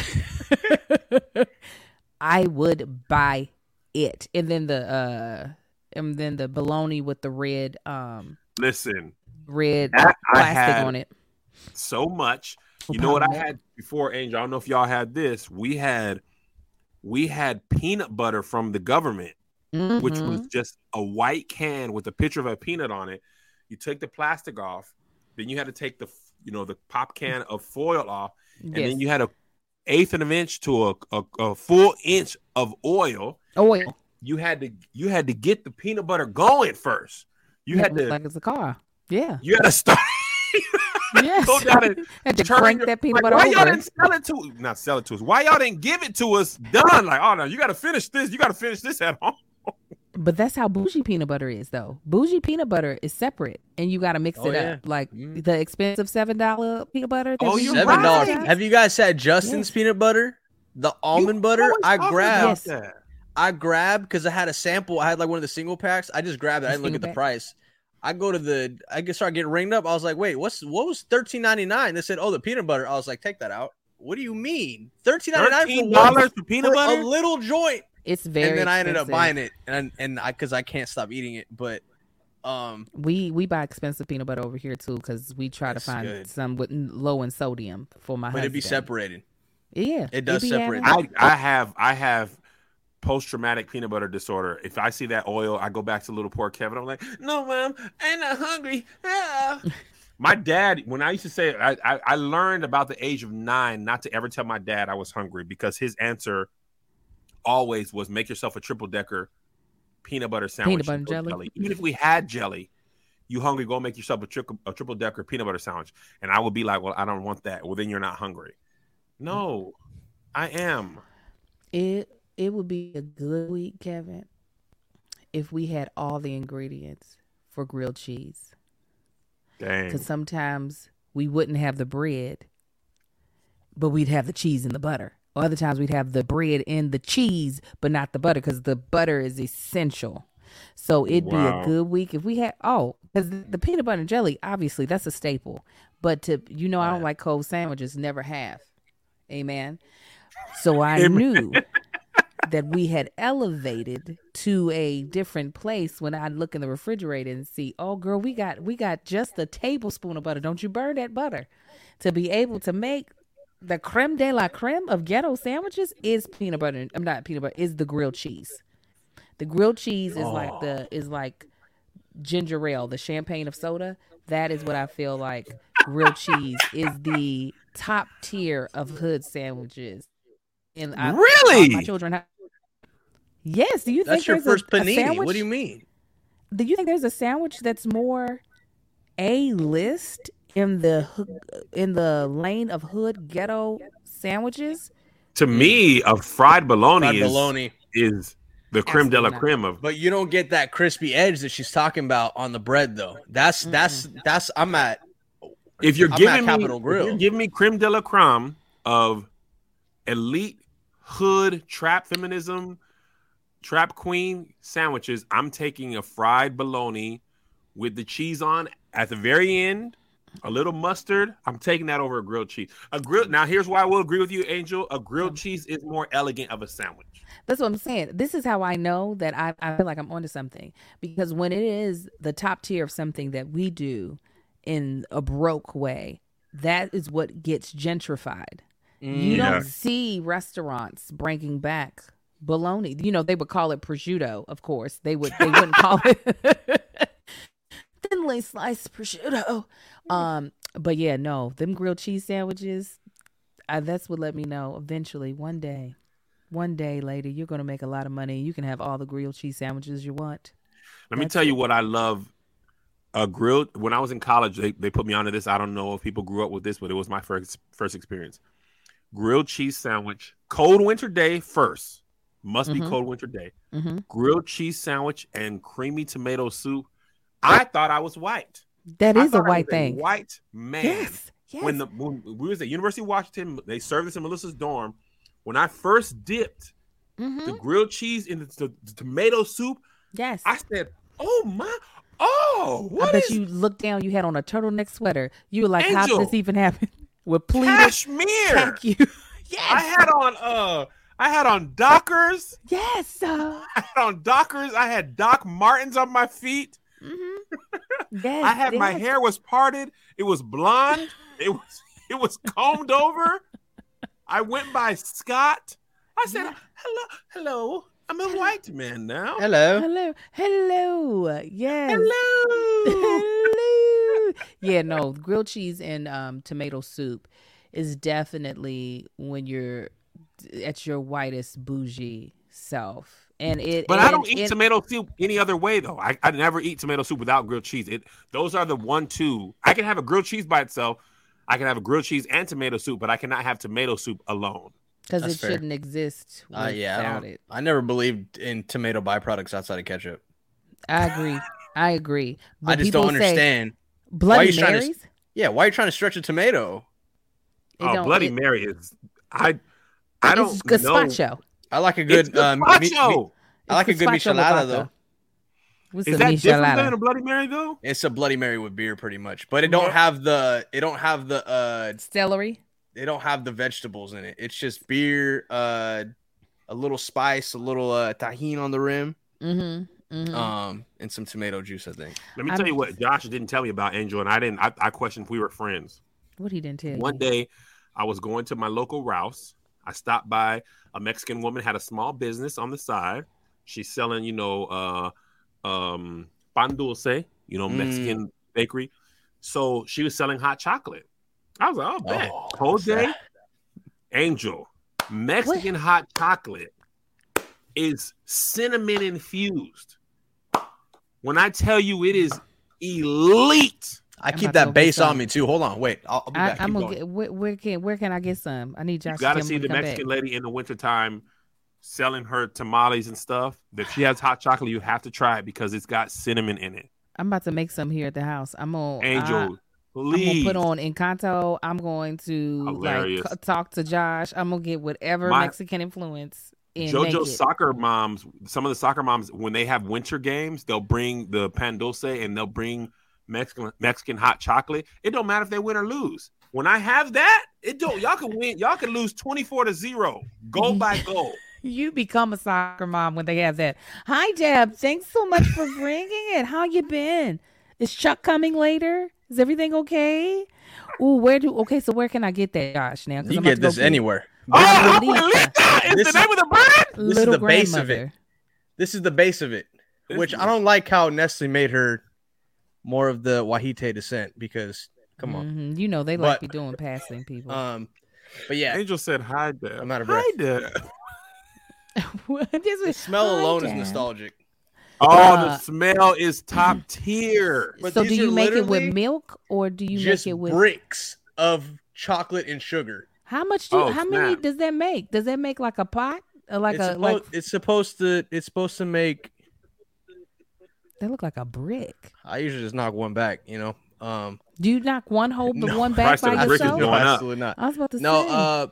I would buy it. And then the uh and then the bologna with the red um
Listen,
red
that I
plastic
had
on it.
so much.
Oh,
You know what I
powdered egg.
had before, Angel? I don't know if y'all had this. We had we had peanut butter from the government, which
Mhm.
was just a white can with a picture of a peanut on it. You take the plastic off, then you had to take the you know the pop can of foil off, and
Yes.
then you had a eighth of an inch to a, a, a full inch of oil.
Oil.
You had to you had to get the peanut butter going first. You had to
like it's a car. Yeah.
you had to start.
Yes.
Go down and
Had to
turn
crank
your-
that peanut
like,
butter
why y'all
over.
didn't sell it to not sell it to us? Why y'all didn't give it to us done? Like, oh no, you got to finish this. You got to finish this at home.
But that's how bougie peanut butter is, though. Bougie peanut butter is separate, and you got to mix
Oh,
it
yeah.
up. Like
Mm.
the expensive seven dollar peanut butter. that
Oh,
we
you're
use
Seven dollars.
right.
Have you guys had Justin's
Yes.
peanut butter? The almond
You
butter.
always
I
talking
grabbed.
about
Yes.
that.
I grabbed because I had a sample. I had like one of the single packs. I just grabbed it. I didn't look
Single
at the
pack?
price. I go to the. I get start getting ringed up. I was like, wait, what's what was thirteen ninety nine? They said, oh, the peanut butter. I was like, take that out. What do you mean thirteen ninety nine
Thirteen
for
dollars
what?
for peanut
For
butter.
a little joint?
It's very.
And then I ended up
expensive.
buying it, and and I because I can't stop eating it. But um,
We we buy expensive peanut butter over here too, because we try
That's
to find
good.
some with n- low in sodium for my
but
husband.
it'd be separated.
Yeah,
It does
be
separate.
having-
I, I have I have post traumatic peanut butter disorder. If I see that oil, I go back to little poor Kevin. I'm like, no, mom, I'm not hungry. Ah. My dad, when I used to say, I, I I learned about the age of nine not to ever tell my dad I was hungry, because his answer always was make yourself a triple decker peanut butter sandwich.
Peanut butter
with
jelly.
jelly. Even if we had jelly, you hungry, go make yourself a triple a triple decker peanut butter sandwich. And I would be like, well, I don't want that. Well, then you're not hungry. No, I am.
It it would be a good week, Kevin, if we had all the ingredients for grilled cheese.
Dang.
Because sometimes we wouldn't have the bread, but we'd have the cheese and the butter. Or other times we'd have the bread and the cheese, but not the butter, because the butter is essential. So it'd be
Wow.
a good week if we had, oh, because the peanut butter and jelly, obviously, that's a staple. But to, you know, I don't like cold sandwiches, never have. Amen. So I
Amen.
knew that we had elevated to a different place when I look in the refrigerator and see, oh girl, we got we got just a tablespoon of butter. Don't you burn that butter. To be able to make the creme de la creme of ghetto sandwiches is peanut butter. I'm not peanut butter, is the grilled cheese. The grilled cheese is like the is like ginger ale, the champagne of soda. That is what I feel like grilled cheese is the top tier of hood sandwiches. And I,
Really?
my children have. Yes. Do you
That's
think
your
there's
first
a, a
panini.
sandwich?
What do you mean?
Do you think there's a sandwich that's more A list in the hoo- in the lane of hood ghetto sandwiches?
To me, a fried bologna,
Fried
is,
bologna.
is the creme de la
Absolutely not.
creme of.
But you don't get that crispy edge that she's talking about on the bread, though. That's that's that's. I'm at.
If you're
I'm
giving
at
me,
Capital
if
Grill.
you're giving me creme de la creme of elite hood trap feminism, trap queen sandwiches, I'm taking a fried bologna with the cheese on at the very end, a little mustard. I'm taking that over a grilled cheese. A grilled. Now, here's why I will agree with you, Angel. A grilled cheese is more elegant of a sandwich.
That's what I'm saying. This is how I know that I, I feel like I'm onto something. Because when it is the top tier of something that we do in a broke way, that is what gets gentrified. You
Yeah.
don't see restaurants bringing back bologna. You know, they would call it prosciutto, of course. They would they wouldn't call it thinly sliced prosciutto. Um, but yeah, no, them grilled cheese sandwiches, I, that's what let me know eventually one day, one day later, you're going to make a lot of money. You can have all the grilled cheese sandwiches you want.
Let me
That's
tell you
it.
what I love. A grilled. When I was in college, they, they put me onto this. I don't know if people grew up with this, but it was my first first experience. Grilled cheese sandwich, cold winter day first. Must be
Mhm.
cold winter day.
Mhm.
Grilled cheese sandwich and creamy tomato soup. I thought I was white.
That
I
is a
thought I
white
was
thing.
white man.
Yes. Yes.
When the when we was at University of Washington, they served this in Melissa's dorm. When I first dipped
Mhm.
the grilled cheese in the, the, the tomato soup,
Yes.
I said, "Oh my, oh, what
I bet
is
you looked down, you had on a turtleneck sweater. You were like, how
Angel.
did this even happen? With pleated
cashmere?"
khaki. Yes.
I had on uh, I had on Dockers.
Yes. Uh,
I had on Dockers. I had Doc Martens on my feet.
mhm. Yes.
I had my
yes.
hair was parted. It was blonde. It was it was combed over. I went by Scott. I said,
Yeah.
"Hello, hello. I'm a white man now.
Hello.
Hello. Hello. Yes.
Hello."
Hello. Yeah, no, grilled cheese and um, tomato soup is definitely when you're at your whitest bougie self. And it,
But
and,
I don't eat
and-
tomato soup any other way though. I, I never eat tomato soup without grilled cheese. It those are the one two. I can have a grilled cheese by itself. I can have a grilled cheese and tomato soup, but I cannot have tomato soup alone.
because
That's
it
fair.
shouldn't exist
Uh, yeah, I,
without
don't-
it.
I never believed in tomato byproducts outside of ketchup.
I agree. I agree. But
I just don't
people say
understand.
Bloody
you trying to-
Marys.
Yeah, why are you trying to stretch a tomato?
It
Oh,
don't-
Bloody
it-
Mary is I I don't
It's
know.
gazpacho.
I like a
It's
good. Um, me- me-
gazpacho.
I like a
It's
good
gazpacho with
michelada
vodka.
though.
What's
Is
a
that different
michelada?
than a Bloody Mary though?
It's a Bloody Mary with beer, pretty much, but it don't
Yeah.
have the. It don't have the. Uh,
Celery.
they don't have the vegetables in it. It's just beer, uh, a little spice, a little uh, tahini on the rim,
Mm-hmm. mm-hmm.
um, and some tomato juice. I think.
Let me
I'm
tell you what Josh didn't tell me about Angel, and I didn't. I, I questioned if we were friends.
What he didn't tell you.
One day, I was going to my local Rouse. I stopped by a Mexican woman, had a small business on the side. She's selling, you know, uh, um, pan dulce, you know,
Mm.
Mexican bakery. So she was selling hot chocolate. I was like, oh, bet.
Oh,
Whole
what's
day,
that?
Angel, Mexican hot chocolate is cinnamon infused. When I tell you it is elite.
I
I'm
keep
about to go
that
get
base on
some.
me too. Hold on, wait. I'll, I'll be
I,
back.
I'm
Keep
gonna
going.
get where, where can where can I get some? I need Josh.
You got to
to
see the
come
Mexican
back.
lady in the wintertime selling her tamales and stuff. If she has hot chocolate, you have to try it because it's got cinnamon in it.
I'm about to make some here at the house. I'm gonna
Angel,
I, I'm
please.
gonna put on Encanto. I'm going to
Hilarious.
like c- talk to Josh. I'm gonna get whatever
My-
Mexican influence and make
JoJo's
it.
soccer moms, some of the soccer moms, when they have winter games, they'll bring the pan dulce and they'll bring Mexican Mexican hot chocolate. It don't matter if they win or lose. When I have that, it don't. Y'all can win. Y'all can lose twenty-four to zero, goal by goal.
You become a soccer mom when they have that. Hi, Deb. Thanks so much for bringing it. How you been? Is Chuck coming later? Is everything okay? Ooh, where do? Okay, so where can I get that, Josh? Now, 'cause
You
I'm
get
about to go
this
get
anywhere.
Oh,
Abuelita.
Abuelita is
This
the
is-
name of the brand.
This is
Little
the base of
grandmother.
it. This is the base of it,
This
which
is-
I don't like how Nestle made her more of the Wahite descent because come on.
Mhm. You know they like
But-
be doing passing people.
Um, but yeah,
Angel said, "Hi, Dad."
I'm out of
Hi,
breath.
Dad.
What is
the
it?
smell
Hi,
alone is
Dad.
nostalgic.
Oh,
Uh,
the smell is top tier.
But
So
these
do you
are
make it with
literally
milk or do you
Just
make it with
bricks of chocolate and sugar.
how much do
Oh,
how many
snap.
does that make? Does that make like a pot? Or like
it's,
a
suppo-
like
it's supposed to. It's supposed to make.
they look like a brick.
I usually just knock one back. You know. Um,
Do you knock one hole the
No,
one back
price of
by
the brick is
yourself?
going
no,
up.
absolutely not.
I was about to
No,
say.
uh,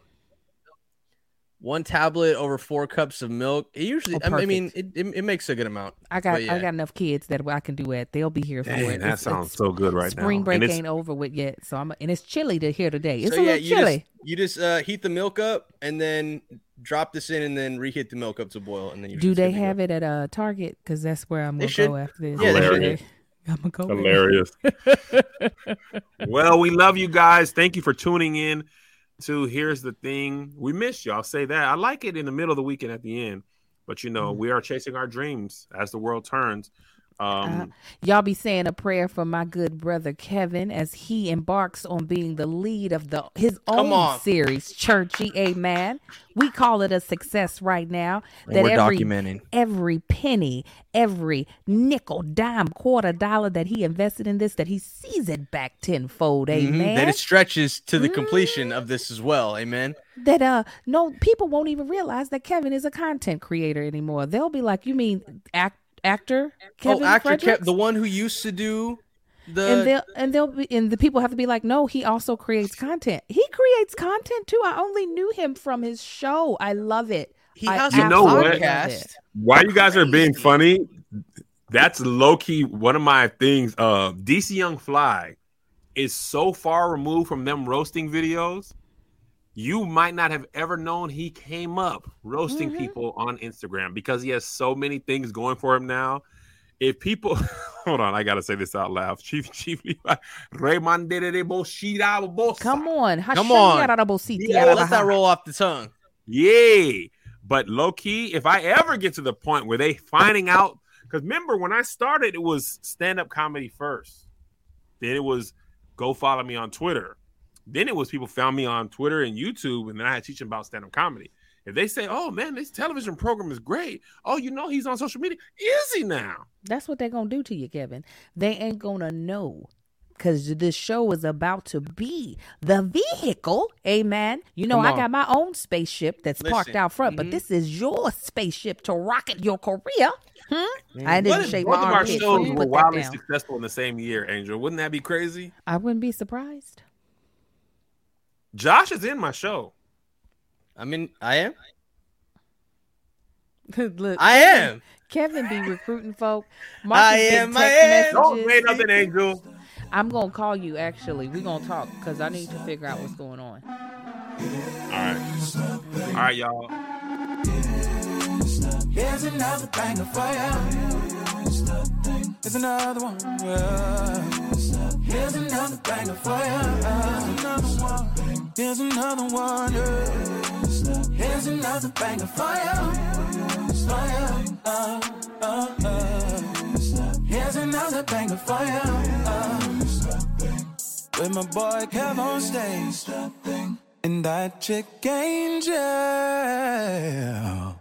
one tablet over four cups of milk. It usually,
Oh,
I mean- I mean,
perfect.
it, it, it makes a good amount.
I got
but yeah.
I got enough kids that I can do it. They'll be here for
Dang,
it.
that
It's-
sounds
it's-
so good right
Spring
now.
break
And it's-
ain't over with yet, so I'm and it's chilly to here today. It's
so
a
yeah,
little
you
chilly.
just you just uh, heat the milk up and then drop this in and then reheat the milk up to boil and then you
Do they have it at uh, Target? Because that's where I'm
They
gonna
should.
go after this.
Yeah, they
should.
Okay. I'm gonna go. with it.
Hilarious. Well, we love you guys. Thank you for tuning in to Here's the Thing. We miss you. I'll say that. I like it in the middle of the week and at the end. But you know, mm. we are chasing our dreams as the world turns. Um,
uh, y'all be saying a prayer for my good brother Kevin as he embarks on being the lead of the his own series, Churchy. Amen. We call it a success right now.
And
that
we're
every,
documenting
every penny, every nickel, dime, quarter dollar that he invested in this, that he sees it back tenfold. Amen.
Mm-hmm. That it stretches to the mm. completion of this as well. Amen.
That uh, no people won't even realize that Kevin is a content creator anymore. They'll be like, "You mean act?" Actor Kevin
oh, actor
Fredericks?
Kev, the one who used to do the
and they'll and they'll be and the people have to be like, no, he also creates content. He creates content too. I only knew him from his show. I love it.
He
I
has
you
a
know
podcast.
Why you guys are being funny? That's low key one of my things. Uh, D C Young Fly is so far removed from them roasting videos. You might not have ever known he came up roasting mm-hmm. people on Instagram because he has so many things going for him now. If people, hold on, I got to say this out loud. Chief, Chief, Raymond did it.
Come on.
Come on. Yeah, let that roll off the tongue.
Yeah. But low key, if I ever get to the point where they finding out, because remember when I started, it was stand-up comedy first. Then it was go follow me on Twitter. Then it was people found me on Twitter and YouTube, and then I had to teach them about stand-up comedy. If they say, oh, man, this television program is great. Oh, you know he's on social media. Is he now?
That's what they're going to do to you, Kevin. They ain't going to know because this show is about to be the vehicle. Amen. You know, I got my own spaceship that's Listen. parked out front, mm-hmm. but this is your spaceship to rocket your career. Hmm? I didn't shake my
arm. Both of our shows were
Put
wildly successful in the same year, Angel. Wouldn't that be crazy?
I wouldn't be surprised.
Josh is in my show.
I mean, I am.
Look,
I am.
Kevin be recruiting folk. Marcus
I am. I am.
Don't say nothing, Angel.
I'm gonna call you. Actually, we're gonna talk because I need to figure out what's going on.
All right. All right, y'all.
Here's another banger for you. Here's another one. Yeah. Here's another banger for you. Here's another one. Yeah. Here's another banger for you. For you. Uh, uh, uh. Here's another banger for you. Uh. With my boy Kev on stage. And that chick Angel.